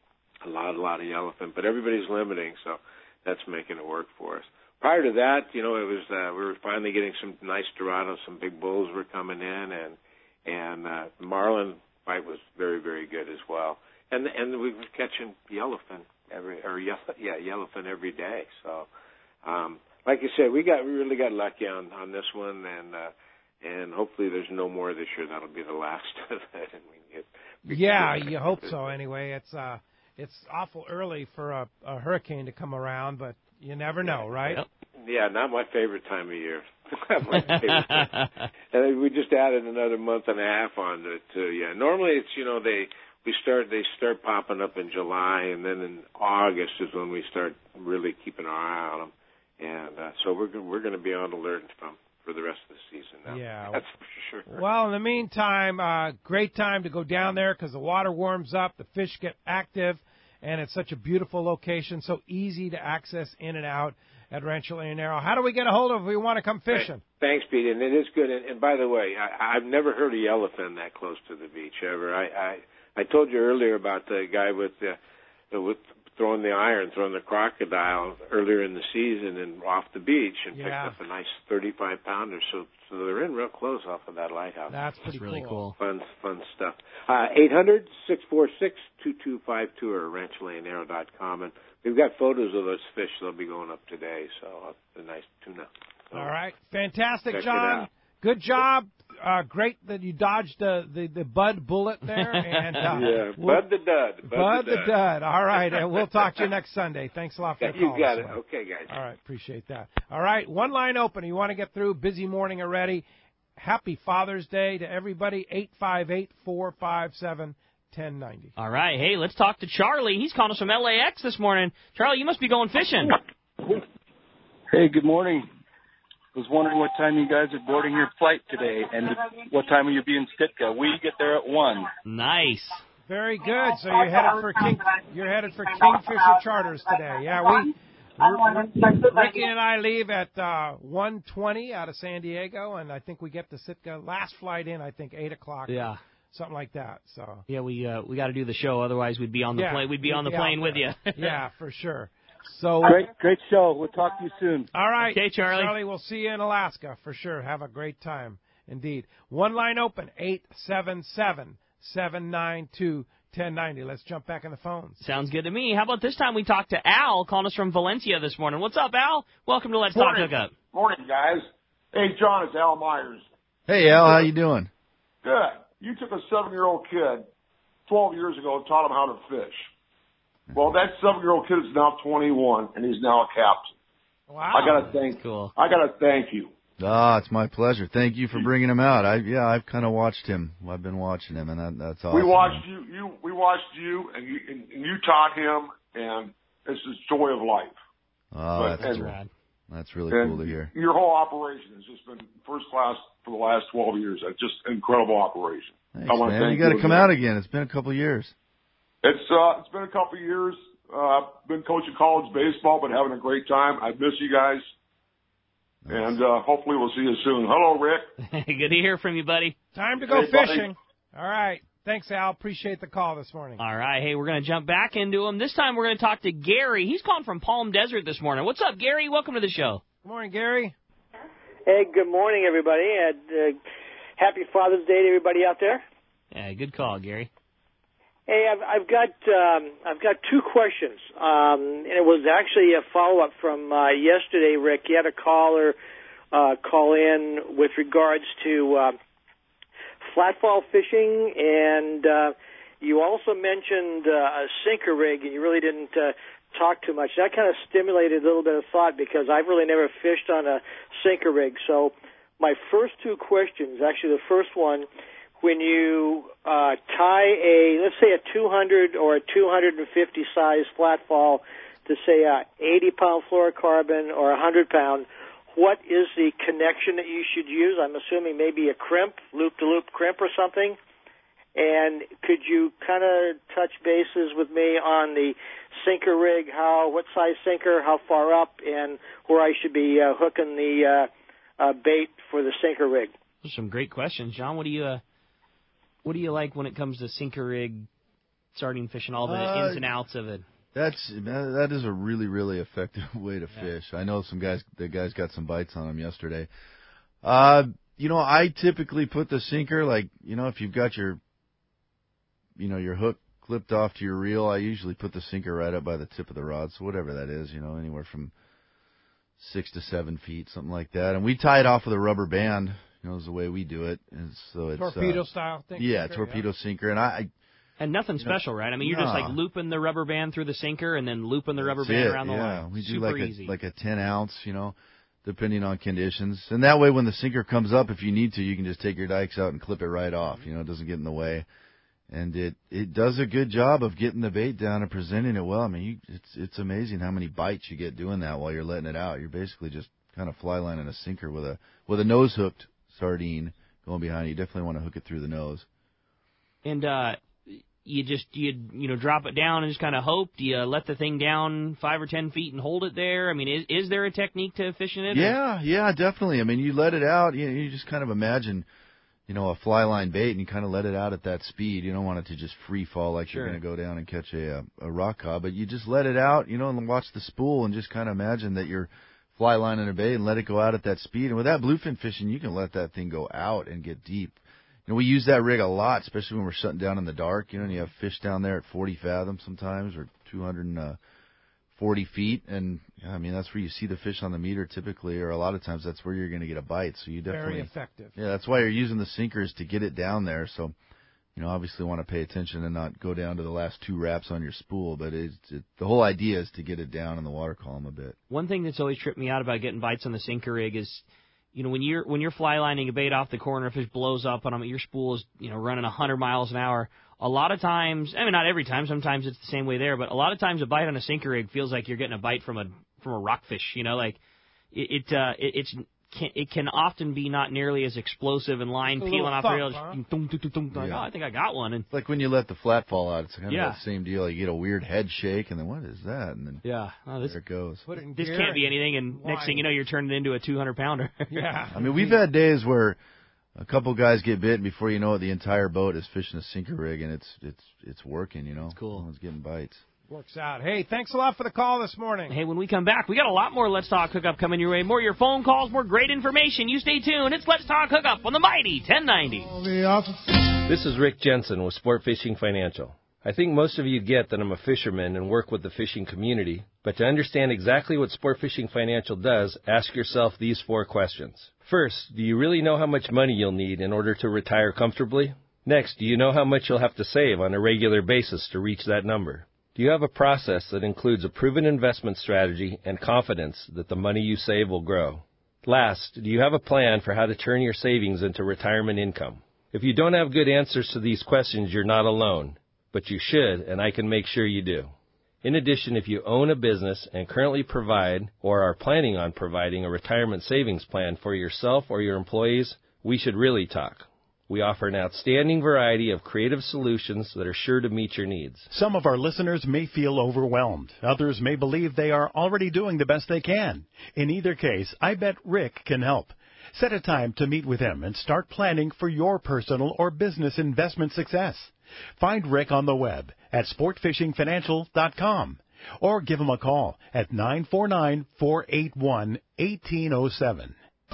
a lot, a lot of yellowfin. But everybody's limiting, so that's making it work for us. Prior to that, you know, it was uh, we were finally getting some nice Dorados, some big bulls were coming in, and and uh, marlin fight was very, very good as well. And and we were catching yellowfin every or yeah, yeah yellowfin every day. So, um, like you said, we got we really got lucky on on this one, and uh, and hopefully there's no more this year. That'll be the last of it, and we get. We Yeah, get you hope so. Anyway, it's uh, it's awful early for a, a hurricane to come around, but you never know, right? Yep. Yeah, not my favorite time of year. my favorite time. And we just added another month and a half on to it too. Yeah, normally it's you know they we start they start popping up in July, and then in August is when we start really keeping our eye on them. And uh, so we're go- we're going to be on alert from for the rest of the season now. Yeah, that's for sure. Well, in the meantime, uh, great time to go down there because the water warms up, the fish get active, and it's such a beautiful location, so easy to access in and out at Rancho Leonero. How do we get a hold of if we want to come fishing? Thanks, Pete, and it is good. And, and by the way, I, I've never heard of yellowfin that close to the beach ever. I I, I told you earlier about the guy with the, the with throwing the iron, throwing the crocodile earlier in the season and off the beach and Yeah. picked up a nice thirty-five pounder. So so they're in real close off of that lighthouse. That's pretty That's really cool. Fun fun stuff. Uh, eight hundred, six four six, two two five two or rancho leonero dot com. And we've got photos of those fish. They'll be going up today. So uh, the nice tuna. So, All right. Fantastic, check it John. out. Good job. Uh, great that you dodged the, the, the Bud bullet there. And uh, yeah, we'll, Bud the Dud. Bud, Bud the, the dud. dud. All right. And we'll talk to you next Sunday. Thanks a lot for Yeah, the you call. got this it. morning. Okay, guys. All right. Appreciate that. All right. One line open. You want to get through. Busy morning already. Happy Father's Day to everybody. eight five eight, four five seven, one zero nine zero. All right. Hey, let's talk to Charlie. He's calling us from L A X this morning. Charlie, you must be going fishing. Hey, good morning. I was wondering what time you guys are boarding your flight today, and what time will you be in Sitka? We get there at one. Nice. Very good. So you're headed for King, you're headed for Kingfisher Charters today. Yeah, we Ricky and I leave at uh, one twenty out of San Diego, and I think we get to Sitka last flight in. I think eight o'clock. Yeah. Something like that. So. Yeah, we uh, we got to do the show. Otherwise, we'd be on the Yeah, plane. We'd be we'd on the be plane out with you. there. Yeah, for sure. So great, great show. We'll talk to you soon. All right. Okay, Charlie. Charlie, we'll see you in Alaska for sure. Have a great time, indeed. One line open, eight seven seven, seven nine two, one zero nine zero. Let's jump back on the phones. Sounds good to me. How about this time we talk to Al, calling us from Valencia this morning. What's up, Al? Welcome to Let's Morning. Talk Hookup. Morning, guys. Hey, John, it's Al Myers. Hey, Al, how you doing? Good. You took a seven-year-old kid twelve years ago and taught him how to fish. Well, that seven-year-old kid is now twenty-one, and he's now a captain. Wow. I gotta thank. Cool. I gotta thank you. Ah, it's my pleasure. Thank you for bringing him out. I yeah, I've kind of watched him. I've been watching him, and that, that's awesome. We watched you. You. We watched you, and you and, and you taught him, and it's the joy of life. Oh, But- that's and- cool. That's really and cool to hear. Your whole operation has just been first class for the last twelve years. It's just an incredible operation. Thanks, I want man. to thank You got to you come again. out again. It's been a couple of years. It's uh, it's been a couple of years. Uh, I've been coaching college baseball, but having a great time. I miss you guys, Nice. and uh, hopefully we'll see you soon. Hello, Rick. Good to hear from you, buddy. Time to go Hey, buddy. fishing. All right. Thanks, Al. Appreciate the call this morning. All right. Hey, we're going to jump back into him. This time we're going to talk to Gary. He's calling from Palm Desert this morning. What's up, Gary? Welcome to the show. Good morning, Gary. Hey, good morning, everybody. And, uh, happy Father's Day to everybody out there. Yeah, good call, Gary. Hey, I've, I've got um, I've got two questions, um, and it was actually a follow-up from uh, yesterday, Rick. You had a caller uh, call in with regards to uh, flatfall fishing, and uh, you also mentioned uh, a sinker rig, and you really didn't uh, talk too much. That kind of stimulated a little bit of thought because I've really never fished on a sinker rig. So my first two questions, actually the first one, when you uh, tie a, let's say a two hundred or a two hundred fifty size flatfall to say a eighty pound fluorocarbon or a one hundred pound, what is the connection that you should use? I'm assuming maybe a crimp, loop-to-loop crimp or something. And could you kind of touch bases with me on the sinker rig, how, what size sinker, how far up, and where I should be uh, hooking the uh, uh, bait for the sinker rig? Those are some great questions, John. What do you uh, what do you like when it comes to sinker rig, sardine fishing, all the Uh, ins and outs of it? That's that is a really really effective way to fish. I know some guys the guys got some bites on them yesterday. Uh, you know, I typically put the sinker, like, you know, if you've got your you know your hook clipped off to your reel, I usually put the sinker right up by the tip of the rod. So whatever that is, you know, anywhere from six to seven feet, something like that. And we tie it off with a rubber band. You know, is the way we do it. And so it's Torpedo uh, style thing. Yeah, sinker, torpedo yeah. sinker. And I. And nothing you know, special, right? I mean, you're no. just like looping the rubber band through the sinker and then looping the rubber That's band it, around the yeah. line. We do Super like easy. a like a ten ounce, you know, depending on conditions. And that way, when the sinker comes up, if you need to, you can just take your dikes out and clip it right off. You know, it doesn't get in the way, and it it does a good job of getting the bait down and presenting it well. I mean, you, it's it's amazing how many bites you get doing that while you're letting it out. You're basically just kind of fly lining a sinker with a with a nose hooked sardine going behind you. You definitely want to hook it through the nose. And uh, you just you you know drop it down and just kind of hope. Do you let the thing down five or ten feet and hold it there? I mean, is is there a technique to fishing it? Yeah, or? yeah, definitely. I mean, you let it out. You, you just kind of imagine, you know, a fly line bait, and you kind of let it out at that speed. You don't want it to just free fall like Sure. you're going to go down and catch a a rock cod, but you just let it out, you know, and watch the spool and just kind of imagine that you're fly lining a bait and let it go out at that speed. And with that bluefin fishing, you can let that thing go out and get deep. You know, we use that rig a lot, especially when we're shutting down in the dark. You know, and you have fish down there at forty fathoms sometimes, or two hundred forty feet, and I mean that's where you see the fish on the meter typically, or a lot of times that's where you're going to get a bite. So you definitely Very effective. Yeah, that's why you're using the sinkers to get it down there. So, you know, obviously want to pay attention and not go down to the last two wraps on your spool, but it's, it, the whole idea is to get it down in the water column a bit. One thing that's always tripped me out about getting bites on the sinker rig is, you know, when you're when you're fly lining a bait off the corner, a fish blows up on them, your spool is, you know, running one hundred miles an hour. A lot of times, I mean, not every time, sometimes it's the same way there, but a lot of times a bite on a sinker rig feels like you're getting a bite from a from a rockfish, you know, like it, it uh, it, it's can, it can often be not nearly as explosive and line A peeling little off thump, the reel. huh? Dum, dum, dum, dum, dum. Yeah. Oh, I think I got one. And It's like when you let the flat fall out, it's kind of Yeah. that same deal. You get a weird head shake, and then what is that? And then yeah, oh, this there it goes. Put it in this gear can't be and anything, and next thing line. you know, you're turning it into a two hundred pounder. Yeah. I mean, we've had days where a couple guys get bit, and before you know it, the entire boat is fishing a sinker rig, and it's it's it's working. You know, it's cool. It's getting bites. Works out. Hey, thanks a lot for the call this morning. Hey, when we come back, we got a lot more Let's Talk Hookup coming your way. More of your phone calls, more great information. You stay tuned. It's Let's Talk Hookup on the mighty ten ninety. This is Rick Jensen with Sport Fishing Financial. I think most of you get that I'm a fisherman and work with the fishing community, but to understand exactly what Sport Fishing Financial does, ask yourself these four questions. First, do you really know how much money you'll need in order to retire comfortably? Next, do you know how much you'll have to save on a regular basis to reach that number? Do you have a process that includes a proven investment strategy and confidence that the money you save will grow? Last, do you have a plan for how to turn your savings into retirement income? If you don't have good answers to these questions, you're not alone, but you should, and I can make sure you do. In addition, if you own a business and currently provide or are planning on providing a retirement savings plan for yourself or your employees, we should really talk. We offer an outstanding variety of creative solutions that are sure to meet your needs. Some of our listeners may feel overwhelmed. Others may believe they are already doing the best they can. In either case, I bet Rick can help. Set a time to meet with him and start planning for your personal or business investment success. Find Rick on the web at sport fishing financial dot com or give him a call at nine four nine, four eight one, one eight zero seven.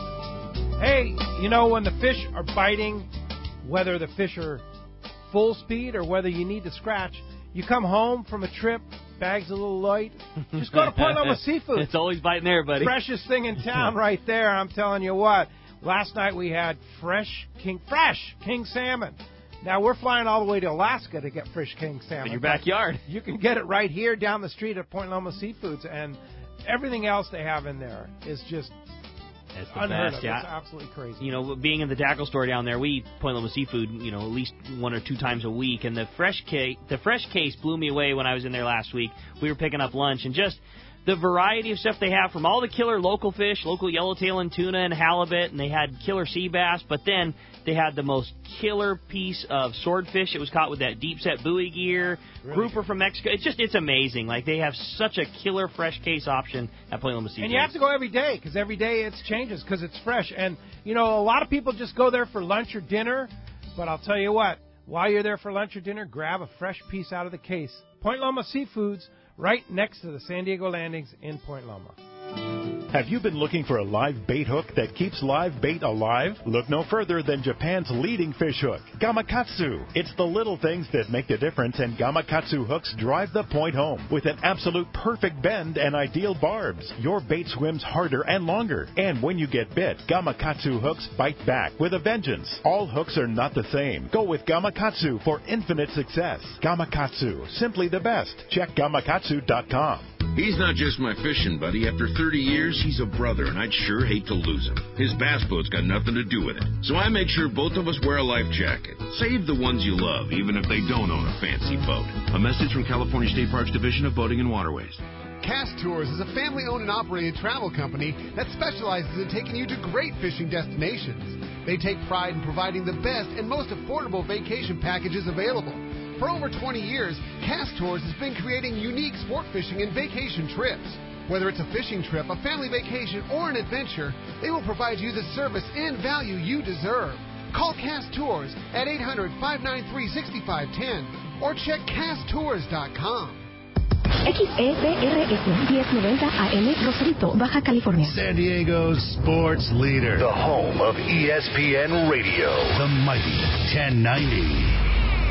Hey, you know, when the fish are biting, whether the fish are full speed or whether you need to scratch, you come home from a trip, bag's a little light, just go to Point Loma Seafood. It's always biting there, buddy. Freshest thing in town right there, I'm telling you what. Last night we had fresh king, fresh king salmon. Now, we're flying all the way to Alaska to get fresh king salmon. In your backyard. You can get it right here down the street at Point Loma Seafoods, and everything else they have in there is just It's the unheard best, of. yeah. It's absolutely crazy. You know, being in the tackle store down there, we eat Point Loma Seafood, you know, at least one or two times a week. And the fresh case, the fresh case blew me away when I was in there last week. We were picking up lunch, and just the variety of stuff they have, from all the killer local fish, local yellowtail and tuna and halibut, and they had killer sea bass, but then they had the most killer piece of swordfish. It was caught with that deep set buoy gear, Really grouper from Mexico. It's just, it's amazing. Like, they have such a killer fresh case option at Point Loma Seafood. And you have to go every day, because every day it changes, because it's fresh. And, you know, a lot of people just go there for lunch or dinner, but I'll tell you what, while you're there for lunch or dinner, grab a fresh piece out of the case. Point Loma Seafoods, right next to the San Diego Landings in Point Loma. Have you been looking for a live bait hook that keeps live bait alive? Look no further than Japan's leading fish hook, Gamakatsu. It's the little things that make the difference, and Gamakatsu hooks drive the point home. With an absolute perfect bend and ideal barbs, your bait swims harder and longer. And when you get bit, Gamakatsu hooks bite back with a vengeance. All hooks are not the same. Go with Gamakatsu for infinite success. Gamakatsu, simply the best. Check gamakatsu dot com. He's not just my fishing buddy. After thirty years, he's a brother, and I'd sure hate to lose him. His bass boat's got nothing to do with it. So I make sure both of us wear a life jacket. Save the ones you love, even if they don't own a fancy boat. A message from California State Parks Division of Boating and Waterways. Cast Tours is a family-owned and operated travel company that specializes in taking you to great fishing destinations. They take pride in providing the best and most affordable vacation packages available. For over twenty years, Cast Tours has been creating unique sport fishing and vacation trips. Whether it's a fishing trip, a family vacation, or an adventure, they will provide you the service and value you deserve. Call Cast Tours at eight hundred, five nine three, six five one zero or check cast tours dot com. X E P R S ten ninety A M Rosarito, Baja California. San Diego's sports leader. The home of E S P N Radio. The mighty ten ninety.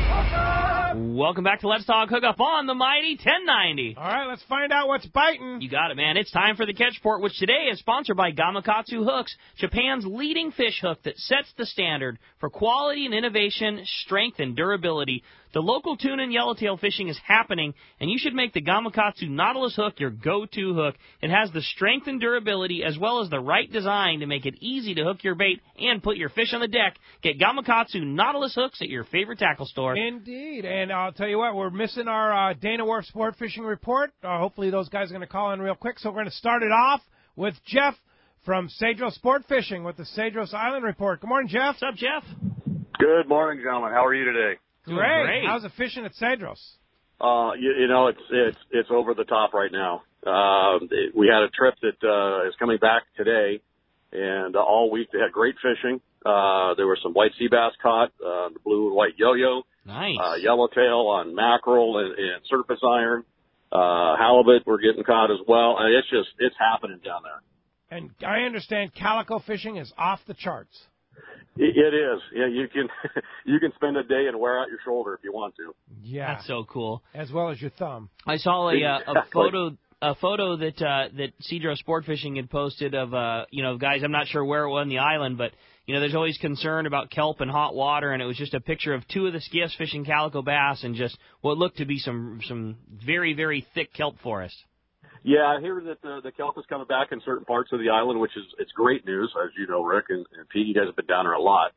Welcome back to Let's Talk Hookup on the mighty ten ninety. All right, let's find out what's biting. You got it, man. It's time for the Catch Report, which today is sponsored by Gamakatsu Hooks, Japan's leading fish hook that sets the standard for quality and innovation, strength and durability. The local tuna and yellowtail fishing is happening, and you should make the Gamakatsu Nautilus hook your go-to hook. It has the strength and durability as well as the right design to make it easy to hook your bait and put your fish on the deck. Get Gamakatsu Nautilus hooks at your favorite tackle store. Indeed, and I'll tell you what, we're missing our uh, Dana Wharf Sport Fishing Report. Uh, hopefully those guys are going to call in real quick, so we're going to start it off with Jeff from Cedros Sport Fishing with the Cedros Island Report. Good morning, Jeff. What's up, Jeff? Good morning, gentlemen. How are you today? Great. Great. How's it fishing at Cedros? Uh, you, you know, it's it's it's over the top right now. Uh, we had a trip that uh, is coming back today, and uh, all week they had great fishing. Uh, there were some white sea bass caught, uh, the blue and white yo-yo, nice, uh, yellowtail on mackerel and, and surface iron, uh, halibut were getting caught as well. And it's just it's happening down there. And I understand calico fishing is off the charts. It, it is. Yeah, you can you can spend a day and wear out your shoulder if you want to. Yeah, that's so cool. As well as your thumb. I saw a, Exactly. uh, a photo a photo that uh, that Cedros Sport Fishing had posted of uh, you know guys. I'm not sure where it was on the island, but you know there's always concern about kelp and hot water, and it was just a picture of two of the skiffs fishing calico bass and just what looked to be some some very very thick kelp forest. Yeah, I hear that the, the kelp is coming back in certain parts of the island, which is it's great news, as you know, Rick and, and Pete. You guys have been down there a lot,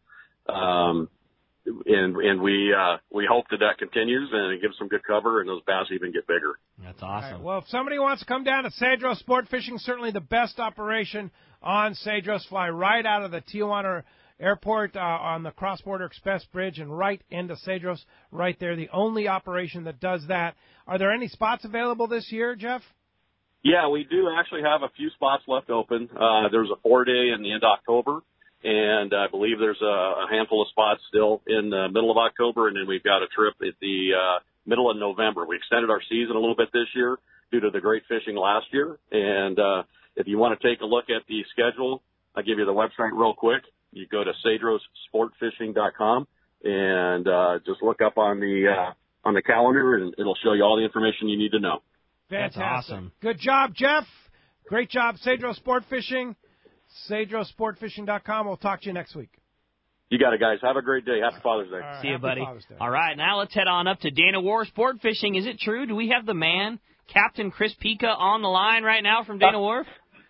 um, and and we uh, we hope that that continues and it gives some good cover and those bass even get bigger. That's awesome. Right, well, if somebody wants to come down to Cedros Sport Fishing, certainly the best operation on Cedros. Fly right out of the Tijuana Airport uh, on the Cross Border Express Bridge and right into Cedros, right there. The only operation that does that. Are there any spots available this year, Jeff? Yeah, we do actually have a few spots left open. Uh, there's a four-day in the end of October, and I believe there's a, a handful of spots still in the middle of October, and then we've got a trip at the uh, middle of November. We extended our season a little bit this year due to the great fishing last year, and uh, if you want to take a look at the schedule, I'll give you the website real quick. You go to cedros sport fishing dot com and uh, just look up on the uh, on the calendar, and it'll show you all the information you need to know. Fantastic. That's awesome. Good job, Jeff. Great job, Cedros Sport Fishing. cedros sport fishing dot com. We'll talk to you next week. You got it, guys. Have a great day. Happy Father's Day. Right, See you, buddy. Father's Day. All right, now let's head on up to Dana Wharf Sport Fishing. Is it true? Do we have the man, Captain Chris Pica, on the line right now from Dana Wharf?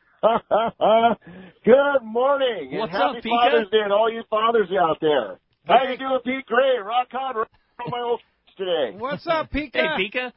Good morning. What's and up, happy Pika? Father's Day to all you fathers out there. How you doing, Pete Gray? Rock on, rock on my old f- today. What's up, Pika? Hey, Pika.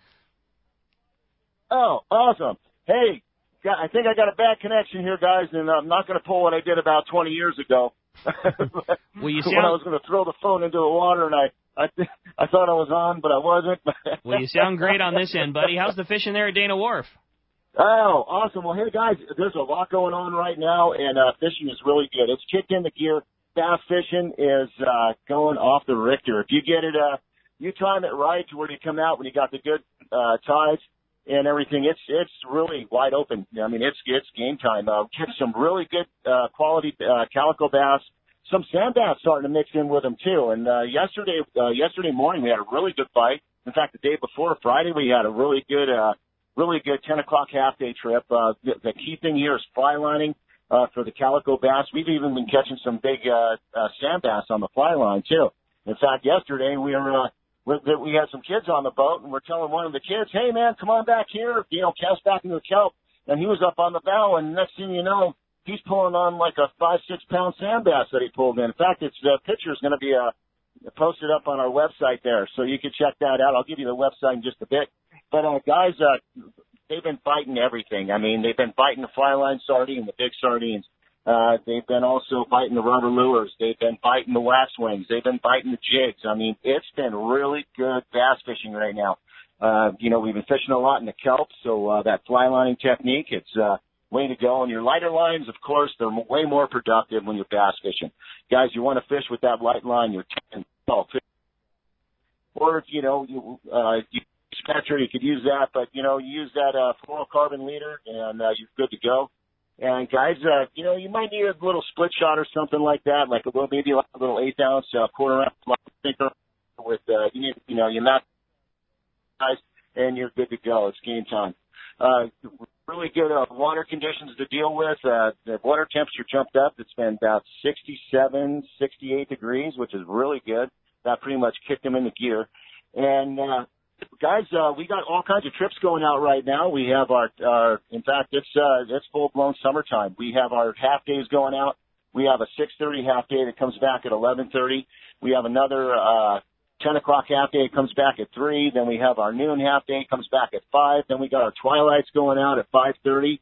Oh, awesome. Hey, got- I think I got a bad connection here, guys, and I'm not going to pull what I did about twenty years ago. Well, you when sound- I was going to throw the phone into the water, and I, I, th- I thought I was on, but I wasn't. Well, you sound great on this end, buddy. How's the fishing there at Dana Wharf? Oh, awesome. Well, hey, guys, there's a lot going on right now, and uh, fishing is really good. It's kicked into gear. Bass fishing is uh, going off the Richter. If you get it, uh, you time it right to where you come out when you got the good uh, tides and everything, it's it's really wide open. I mean, it's it's game time. Uh, catch some really good uh, quality uh, calico bass. Some sand bass starting to mix in with them, too. And uh, yesterday uh, yesterday morning, we had a really good bite. In fact, the day before, Friday, we had a really good uh, really good ten o'clock half-day trip. Uh, the, the key thing here is fly lining uh, for the calico bass. We've even been catching some big uh, uh, sand bass on the fly line, too. In fact, yesterday we were uh, we, we had some kids on the boat, and we're telling one of the kids, hey, man, come on back here, you know, cast back into the kelp. And he was up on the bow, and next thing you know, he's pulling on like a five, six-pound sand bass that he pulled in. In fact, it's the picture is going to be uh, posted up on our website there, so you can check that out. I'll give you the website in just a bit. But, uh, guys, uh, they've been biting everything. I mean, they've been biting the fly line sardine, the big sardines. Uh, they've been also biting the rubber lures. They've been biting the wax wings. They've been biting the jigs. I mean, it's been really good bass fishing right now. Uh, you know, we've been fishing a lot in the kelp, so uh, that fly lining technique, it's uh, way to go. And your lighter lines, of course, they're m- way more productive when you're bass fishing. Guys, you want to fish with that light line, you're ten, twelve, fifteen. Or if, you know, you, uh, you Spectra, you could use that, but, you know, you use that uh, fluorocarbon leader, and uh, you're good to go. And, guys, uh, you know, you might need a little split shot or something like that, like a little, maybe like a little eighth-ounce uh, quarter-ounce sinker with, uh, you need, you know, you're not guys, and you're good to go. It's game time. Uh, really good uh, water conditions to deal with. Uh, the water temperature jumped up. It's been about sixty-seven, sixty-eight degrees, which is really good. That pretty much kicked them into gear. And, uh, guys, uh, we got all kinds of trips going out right now. We have our, our in fact, it's, uh, it's full-blown summertime. We have our half days going out. We have a six thirty half day that comes back at eleven thirty. We have another, uh, ten o'clock half day comes back at three. Then we have our noon half day comes back at five. Then we got our twilights going out at five thirty.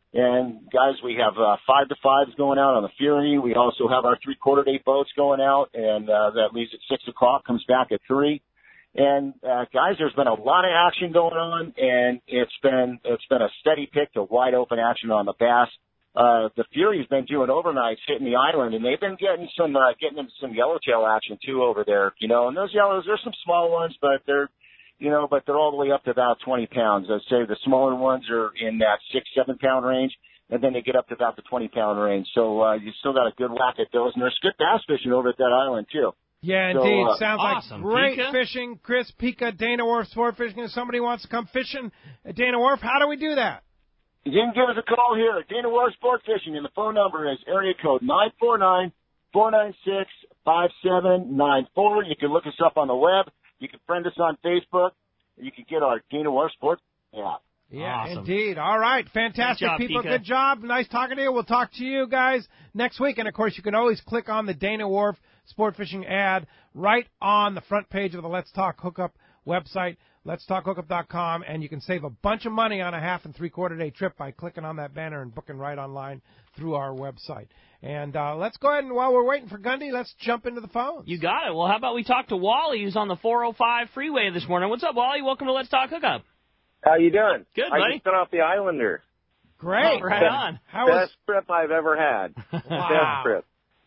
And guys, we have, uh, five to fives going out on the Fury. We also have our three quarter day boats going out, and, uh, that leaves at six o'clock, comes back at three. And, uh, guys, there's been a lot of action going on, and it's been, it's been a steady pick to wide open action on the bass. Uh, the Fury's been doing overnights hitting the island, and they've been getting some, uh, getting into some yellowtail action too over there, you know, and those yellows, there's some small ones, but they're, you know, but they're all the way up to about twenty pounds. I'd say the smaller ones are in that six, seven pound range, and then they get up to about the twenty pound range. So, uh, you still got a good whack at those, and there's good bass fishing over at that island too. Yeah, So, indeed. uh, Sounds awesome. like great Pika? fishing. Chris Pica, Dana Wharf Sport Fishing. If somebody wants to come fishing at Dana Wharf, how do we do that? You can give us a call here at Dana Wharf Sport Fishing, and the phone number is area code nine four nine, four nine six, five seven nine four. You can look us up on the web. You can friend us on Facebook. You can get our Dana Wharf Sport app. Yeah, Awesome. indeed. All right. Fantastic, Good job, people. Pika. Good job. Nice talking to you. We'll talk to you guys next week. And, of course, you can always click on the Dana Wharf Sport Fishing ad right on the front page of the Let's Talk Hookup website, lets talk hookup dot com, and you can save a bunch of money on a half and three-quarter day trip by clicking on that banner and booking right online through our website. And uh, let's go ahead and, while we're waiting for Gundy, let's jump into the phones. You got it. Well, how about we talk to Wally, who's on the four oh five freeway this morning. What's up, Wally? Welcome to Let's Talk Hookup. How you doing? Good, I buddy. just got off the Islander. Great. Oh, right Best- on. How was Best trip I've ever had. Wow. Best trip.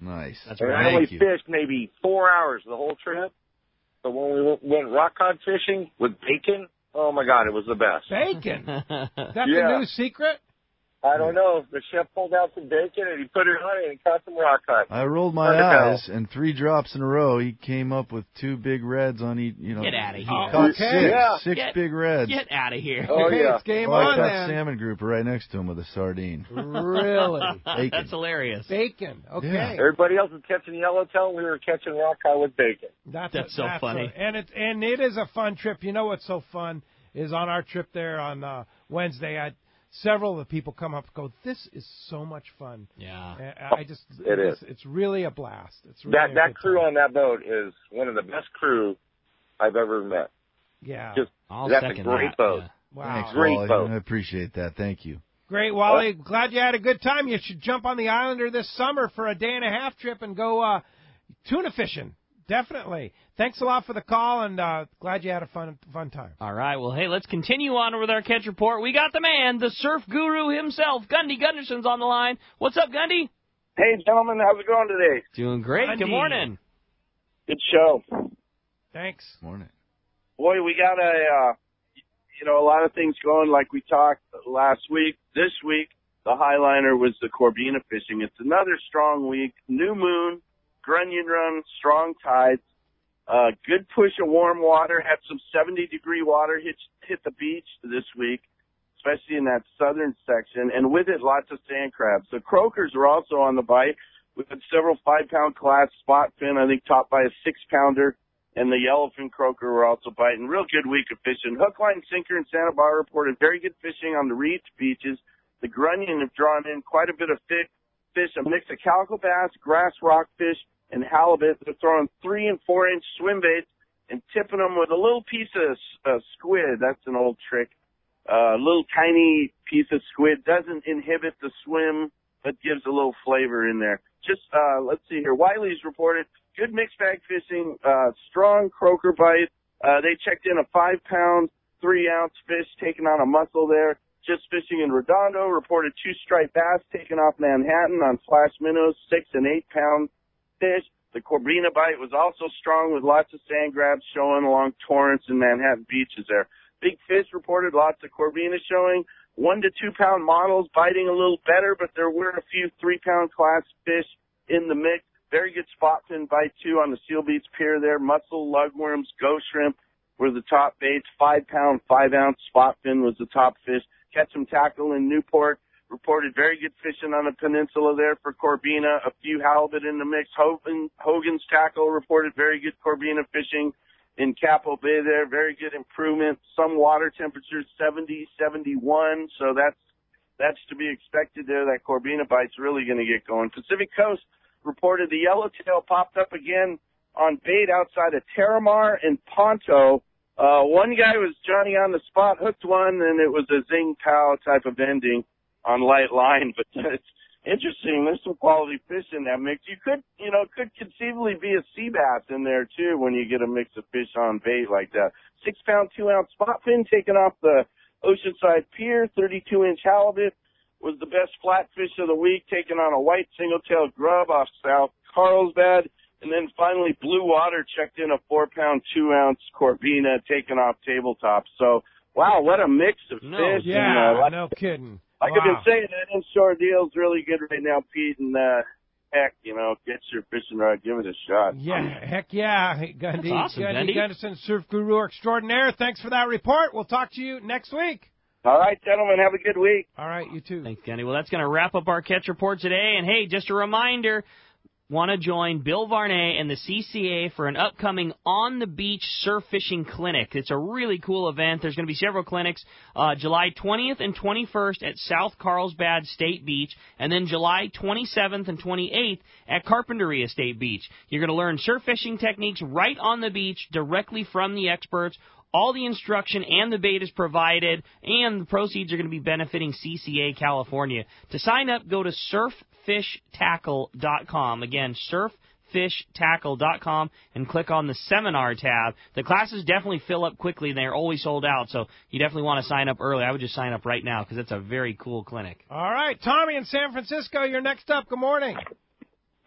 Nice. That's and right. I only Thank you. fished maybe four hours the whole trip. But when we went- went rock cod fishing with bacon, oh my God, it was the best. Bacon? Is that Yeah. the new secret? I don't know. The chef pulled out some bacon and he put it on it and caught some rock cod. I rolled my Hundred eyes, pounds. and three drops in a row, he came up with two big reds on each. You know, Get outta here. He caught Okay. six, Yeah. six Get- big reds. Get out of here. Oh, Okay, yeah. it's game Well, I on caught then. salmon grouper right next to him with a sardine. Really? Bacon. That's hilarious. Bacon. Okay. Yeah. Everybody else was catching yellowtail. We were catching rock cod with bacon. That's, That's a- so that's funny. a- and it and it is a fun trip. You know what's so fun is on our trip there on uh, Wednesday. I several of the people come up and go, "This is so much fun." Yeah. And I just It it's, is. It's really a blast. It's really That a that good crew time. on that boat is one of the best crew I've ever met. Yeah. Just I'll that's a second great that. boat. Yeah. Wow. Thanks, Great Wally. boat. I appreciate that. Thank you. Great, Wally. Glad you had a good time. You should jump on the Islander this summer for a day and a half trip and go uh, tuna fishing. Definitely. Thanks a lot for the call, and uh, glad you had a fun fun time. All right, well, hey, let's continue on with our catch report. We got the man, the surf guru himself, Gundy Gunderson's on the line. What's up, Gundy? Hey, gentlemen, how's it going today? Doing great. Gundy. Good morning. Good show. Thanks. Morning. Boy, we got a, uh, you know, a lot of things going like we talked last week. This week, the Highliner was the Corbina fishing. It's another strong week. New moon, grunion run, strong tides, uh, good push of warm water. Had some seventy degree water hit, hit the beach this week, especially in that southern section. And with it, lots of sand crabs. The croakers were also on the bite. We had several five pound class spot fin, I think topped by a six pounder. And the yellowfin croaker were also biting. Real good week of fishing. Hook, line, sinker in Santa Barbara reported very good fishing on the reef beaches. The grunion have drawn in quite a bit of fish, fish a mix of calico bass, grass rockfish, and halibut. They're throwing three and four inch swim baits and tipping them with a little piece of uh, squid. That's an old trick. A uh, little tiny piece of squid doesn't inhibit the swim, but gives a little flavor in there. Just, uh, let's see here. Wiley's reported good mixed bag fishing, uh, strong croaker bite. Uh, they checked in a five pound, three ounce fish taken on a mussel there. Just fishing in Redondo reported two striped bass taken off Manhattan on flash minnows, six and eight pound fish. The Corbina bite was also strong with lots of sand grabs showing along Torrance and Manhattan beaches there. Big fish reported lots of Corbina showing. One to two pound models biting a little better, but there were a few three pound class fish in the mix. Very good spot fin bite too on the Seal Beach Pier there. Mussel, lugworms, ghost shrimp were the top baits. Five pound, five ounce spot fin was the top fish. Ketchum tackle in Newport reported very good fishing on the peninsula there for Corbina. A few halibut in the mix. Hogan, Hogan's tackle reported very good Corbina fishing in Capo Bay there. Very good improvement. Some water temperatures seventy, seventy-one. So that's, that's to be expected there. That Corbina bite's really going to get going. Pacific Coast reported the yellowtail popped up again on bait outside of Terramar and Ponto. Uh, one guy was Johnny on the spot, hooked one, and it was a zing pow type of ending on light line. But it's interesting. There's some quality fish in that mix. You could, you know, could conceivably be a sea bass in there too when you get a mix of fish on bait like that. Six pound, two ounce spot fin taken off the Oceanside Pier, thirty-two inch halibut was the best flatfish of the week, taken on a white single-tailed grub off South Carlsbad. And then finally, Blue Water checked in a four-pound, two-ounce Corbina taken off tabletop. So, wow, what a mix of No, fish. yeah, and, uh, like, no kidding. like Wow. I've been saying, that inshore deal is really good right now, Pete. And, uh, heck, you know, get your fishing rod, give it a shot. Yeah, heck yeah. Hey, Gundy, That's awesome, Gundy Gundy. Gunderson, surf guru extraordinaire. Thanks for that report. We'll talk to you next week. All right, gentlemen, have a good week. All right, you too. Thanks, Gundy. Well, that's going to wrap up our catch report today. And, hey, just a reminder, want to join Bill Varney and the C C A for an upcoming on-the-beach surf fishing clinic. It's a really cool event. There's going to be several clinics, uh, July twentieth and twenty-first at South Carlsbad State Beach, and then July twenty-seventh and twenty-eighth at Carpinteria State Beach. You're going to learn surf fishing techniques right on the beach directly from the experts. All the instruction and the bait is provided, and the proceeds are going to be benefiting C C A California. To sign up, go to surf fish tackle dot com. Again, surf fish tackle dot com, and click on the seminar tab. The classes definitely fill up quickly, and they're always sold out, so you definitely want to sign up early. I would just sign up right now because it's a very cool clinic. All right, Tommy in San Francisco, you're next up. Good morning.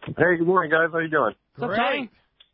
Hey, good morning, guys. How you doing? Great.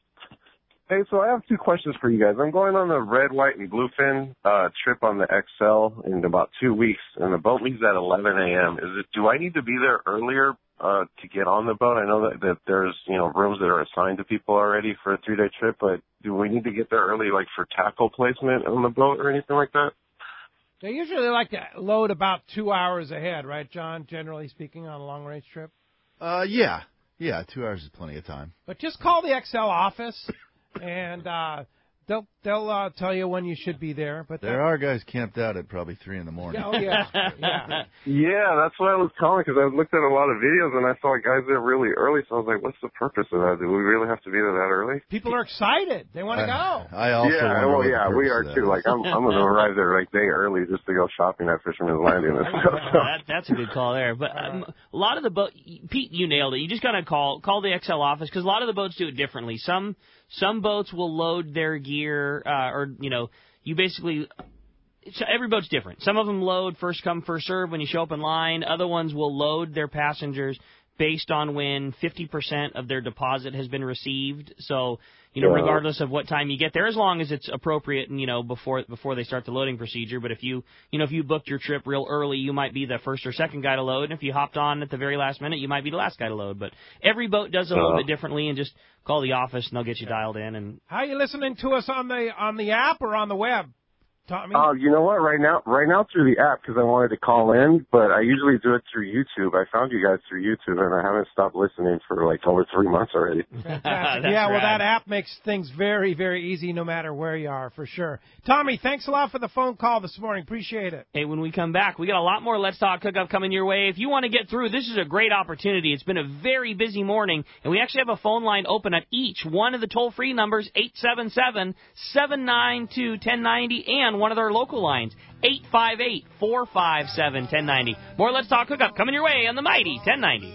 Hey, so I have two questions for you guys. I'm going on the red, white, and bluefin uh, trip on the X L in about two weeks, and the boat leaves at eleven a.m. Is it? Do I need to be there earlier uh, to get on the boat? I know that, that there's you know rooms that are assigned to people already for a three-day trip, but do we need to get there early, like for tackle placement on the boat or anything like that? They usually like to load about two hours ahead, right, John? Generally speaking, on a long-range trip. Uh, yeah, yeah, two hours is plenty of time. But just call the X L office. And uh, they'll they'll uh, tell you when you should be there. But there are guys camped out at probably three in the morning. Oh yeah, yeah. Yeah, that's why I was calling, because I looked at a lot of videos and I saw guys there really early. So I was like, what's the purpose of that? Do we really have to be there that early? People are excited. They want to go. I also yeah, well, yeah, we are too. Like I'm I'm gonna arrive there like day early just to go shopping at Fisherman's Landing and stuff. So. that, that's a good call there. But um, a lot of the boat, Pete, you nailed it. You just gotta call call the X L office, because a lot of the boats do it differently. Some Some boats will load their gear, uh, or, you know, you basically, every boat's different. Some of them load first come, first serve when you show up in line. Other ones will load their passengers based on when fifty percent of their deposit has been received. So, you know, regardless of what time you get there, as long as it's appropriate and, you know, before before they start the loading procedure. But if you, you know, if you booked your trip real early, you might be the first or second guy to load. And if you hopped on at the very last minute, you might be the last guy to load. But every boat does it a little bit differently, and just call the office and they'll get you dialed in. And how are you listening to us on the on the app or on the web, Tommy? Oh, uh, you know what? Right now, right now through the app, because I wanted to call in, but I usually do it through YouTube. I found you guys through YouTube, and I haven't stopped listening for like over three months already. yeah, well, that app makes things very, very easy no matter where you are, for sure. Tommy, thanks a lot for the phone call this morning. Appreciate it. Hey, when we come back, we got a lot more Let's Talk Hookup coming your way. If you want to get through, this is a great opportunity. It's been a very busy morning, and we actually have a phone line open at each one of the toll-free numbers, eight seven seven, seven nine two, one zero nine zero, and one of their local lines, eight five eight, four five seven, one zero nine zero. More Let's Talk Hookup coming your way on the mighty ten ninety.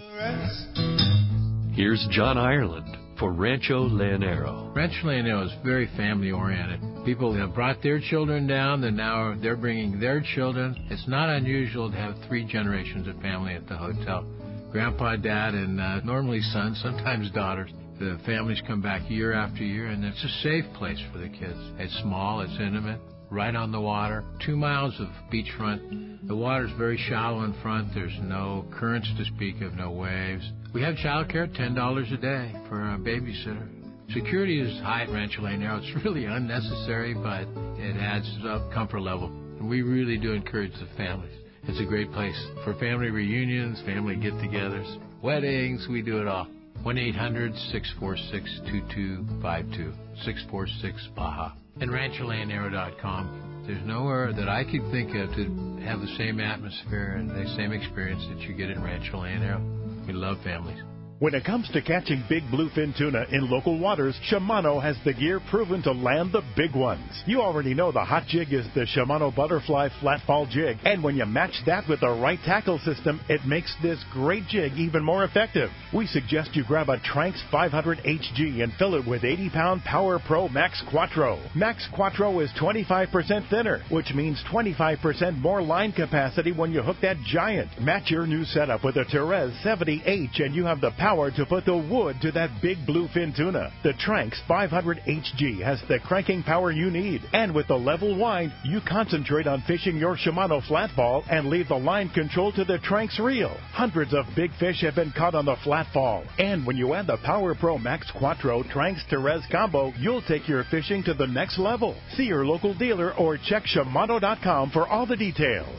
Here's John Ireland for Rancho Leonero. Rancho Leonero is very family-oriented. People have brought their children down, and now they're bringing their children. It's not unusual to have three generations of family at the hotel. Grandpa, Dad, and uh, normally sons, sometimes daughters. The families come back year after year, and it's a safe place for the kids. It's small, it's intimate, right on the water, two miles of beachfront. The water's very shallow in front. There's no currents to speak of, no waves. We have childcare, ten dollars a day for a babysitter. Security is high at Rancho Leonero. It's really unnecessary, but it adds up comfort level. And we really do encourage the families. It's a great place for family reunions, family get-togethers, weddings. We do it all. one eight hundred, six four six, two two five two, six four six, B A H A. And rancho leonero dot com. There's nowhere that I could think of to have the same atmosphere and the same experience that you get in Rancho Leonero. We love families. When it comes to catching big bluefin tuna in local waters, Shimano has the gear proven to land the big ones. You already know the hot jig is the Shimano Butterfly Flatfall Jig, and when you match that with the right tackle system, it makes this great jig even more effective. We suggest you grab a Tranx five hundred H G and fill it with eighty pound Power Pro Max Quattro. Max Quattro is twenty-five percent thinner, which means twenty-five percent more line capacity when you hook that giant. Match your new setup with a Therese seventy H and you have the power to put the wood to that big bluefin tuna. The Tranx five hundred H G has the cranking power you need, and with the level wind, you concentrate on fishing your Shimano flatfall and leave the line control to the Tranx reel. Hundreds of big fish have been caught on the flatfall, and when you add the Power Pro Max Quattro Tranx Therese combo, you'll take your fishing to the next level. See your local dealer or check Shimano dot com for all the details.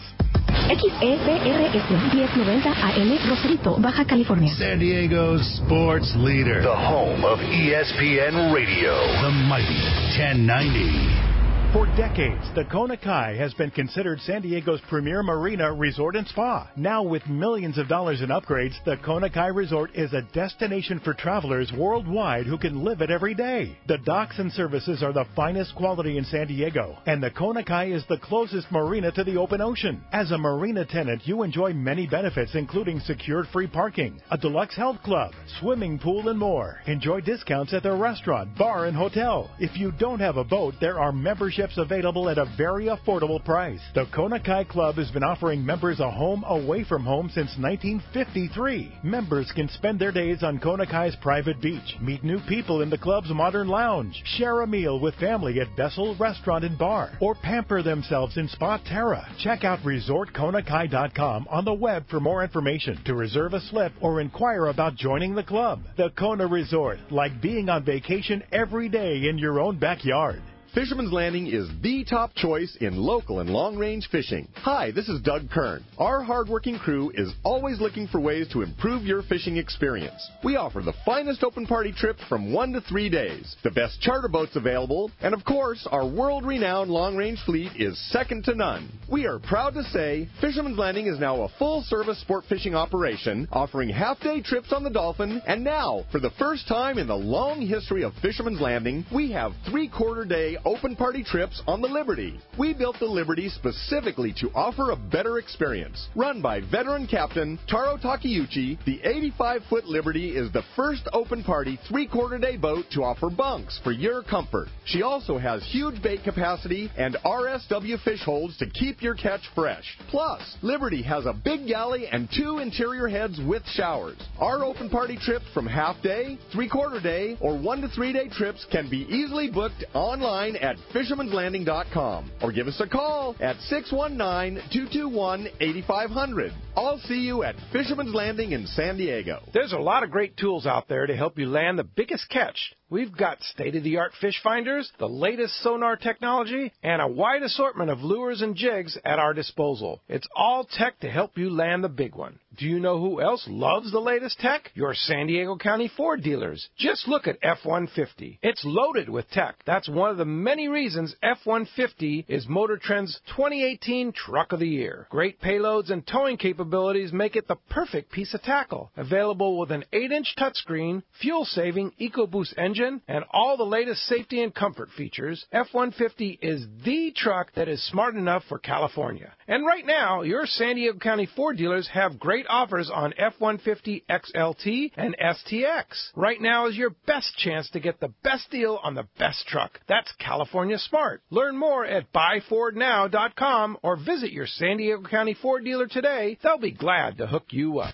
X E P R S ten ninety A M Rosarito, Baja California. San Diego's sports leader. The home of E S P N Radio. The mighty ten ninety. For decades, the Kona Kai has been considered San Diego's premier marina, resort, and spa. Now, with millions of dollars in upgrades, the Kona Kai Resort is a destination for travelers worldwide who can live it every day. The docks and services are the finest quality in San Diego, and the Kona Kai is the closest marina to the open ocean. As a marina tenant, you enjoy many benefits, including secured free parking, a deluxe health club, swimming pool, and more. Enjoy discounts at the restaurant, bar, and hotel. If you don't have a boat, there are membership memberships available at a very affordable price. The Kona Kai Club has been offering members a home away from home since nineteen fifty-three. Members can spend their days on Kona Kai's private beach, meet new people in the club's modern lounge, share a meal with family at Vessel Restaurant and Bar, or pamper themselves in Spa Terra. Check out resort kona kai dot com on the web for more information, to reserve a slip, or inquire about joining the club. The Kona Resort, like being on vacation every day in your own backyard. Fisherman's Landing is the top choice in local and long-range fishing. Hi, this is Doug Kern. Our hardworking crew is always looking for ways to improve your fishing experience. We offer the finest open party trips from one to three days, the best charter boats available, and of course, our world-renowned long-range fleet is second to none. We are proud to say Fisherman's Landing is now a full-service sport fishing operation, offering half-day trips on the Dolphin, and now, for the first time in the long history of Fisherman's Landing, we have three-quarter day open party trips on the Liberty. We built the Liberty specifically to offer a better experience. Run by veteran captain Taro Takeuchi, the eighty-five foot Liberty is the first open party three-quarter day boat to offer bunks for your comfort. She also has huge bait capacity and R S W fish holds to keep your catch fresh. Plus, Liberty has a big galley and two interior heads with showers. Our open party trips from half day, three-quarter day, or one to three day trips can be easily booked online at fishermans landing dot com or give us a call at six one nine, two two one, eight five zero zero. I'll see you at Fisherman's Landing in San Diego. There's a lot of great tools out there to help you land the biggest catch. We've got state-of-the-art fish finders, the latest sonar technology, and a wide assortment of lures and jigs at our disposal. It's all tech to help you land the big one. Do you know who else loves the latest tech? Your San Diego County Ford dealers. Just look at F one fifty. It's loaded with tech. That's one of the many reasons F one fifty is Motor Trend's twenty eighteen Truck of the Year. Great payloads and towing capabilities make it the perfect piece of tackle. Available with an eight inch touchscreen, fuel-saving EcoBoost engine, and all the latest safety and comfort features, F one fifty is the truck that is smart enough for California. And right now, your San Diego County Ford dealers have great offers on F one fifty X L T and S T X. Right now is your best chance to get the best deal on the best truck. That's California smart. Learn more at buy ford now dot com or visit your San Diego County Ford dealer today. They'll be glad to hook you up.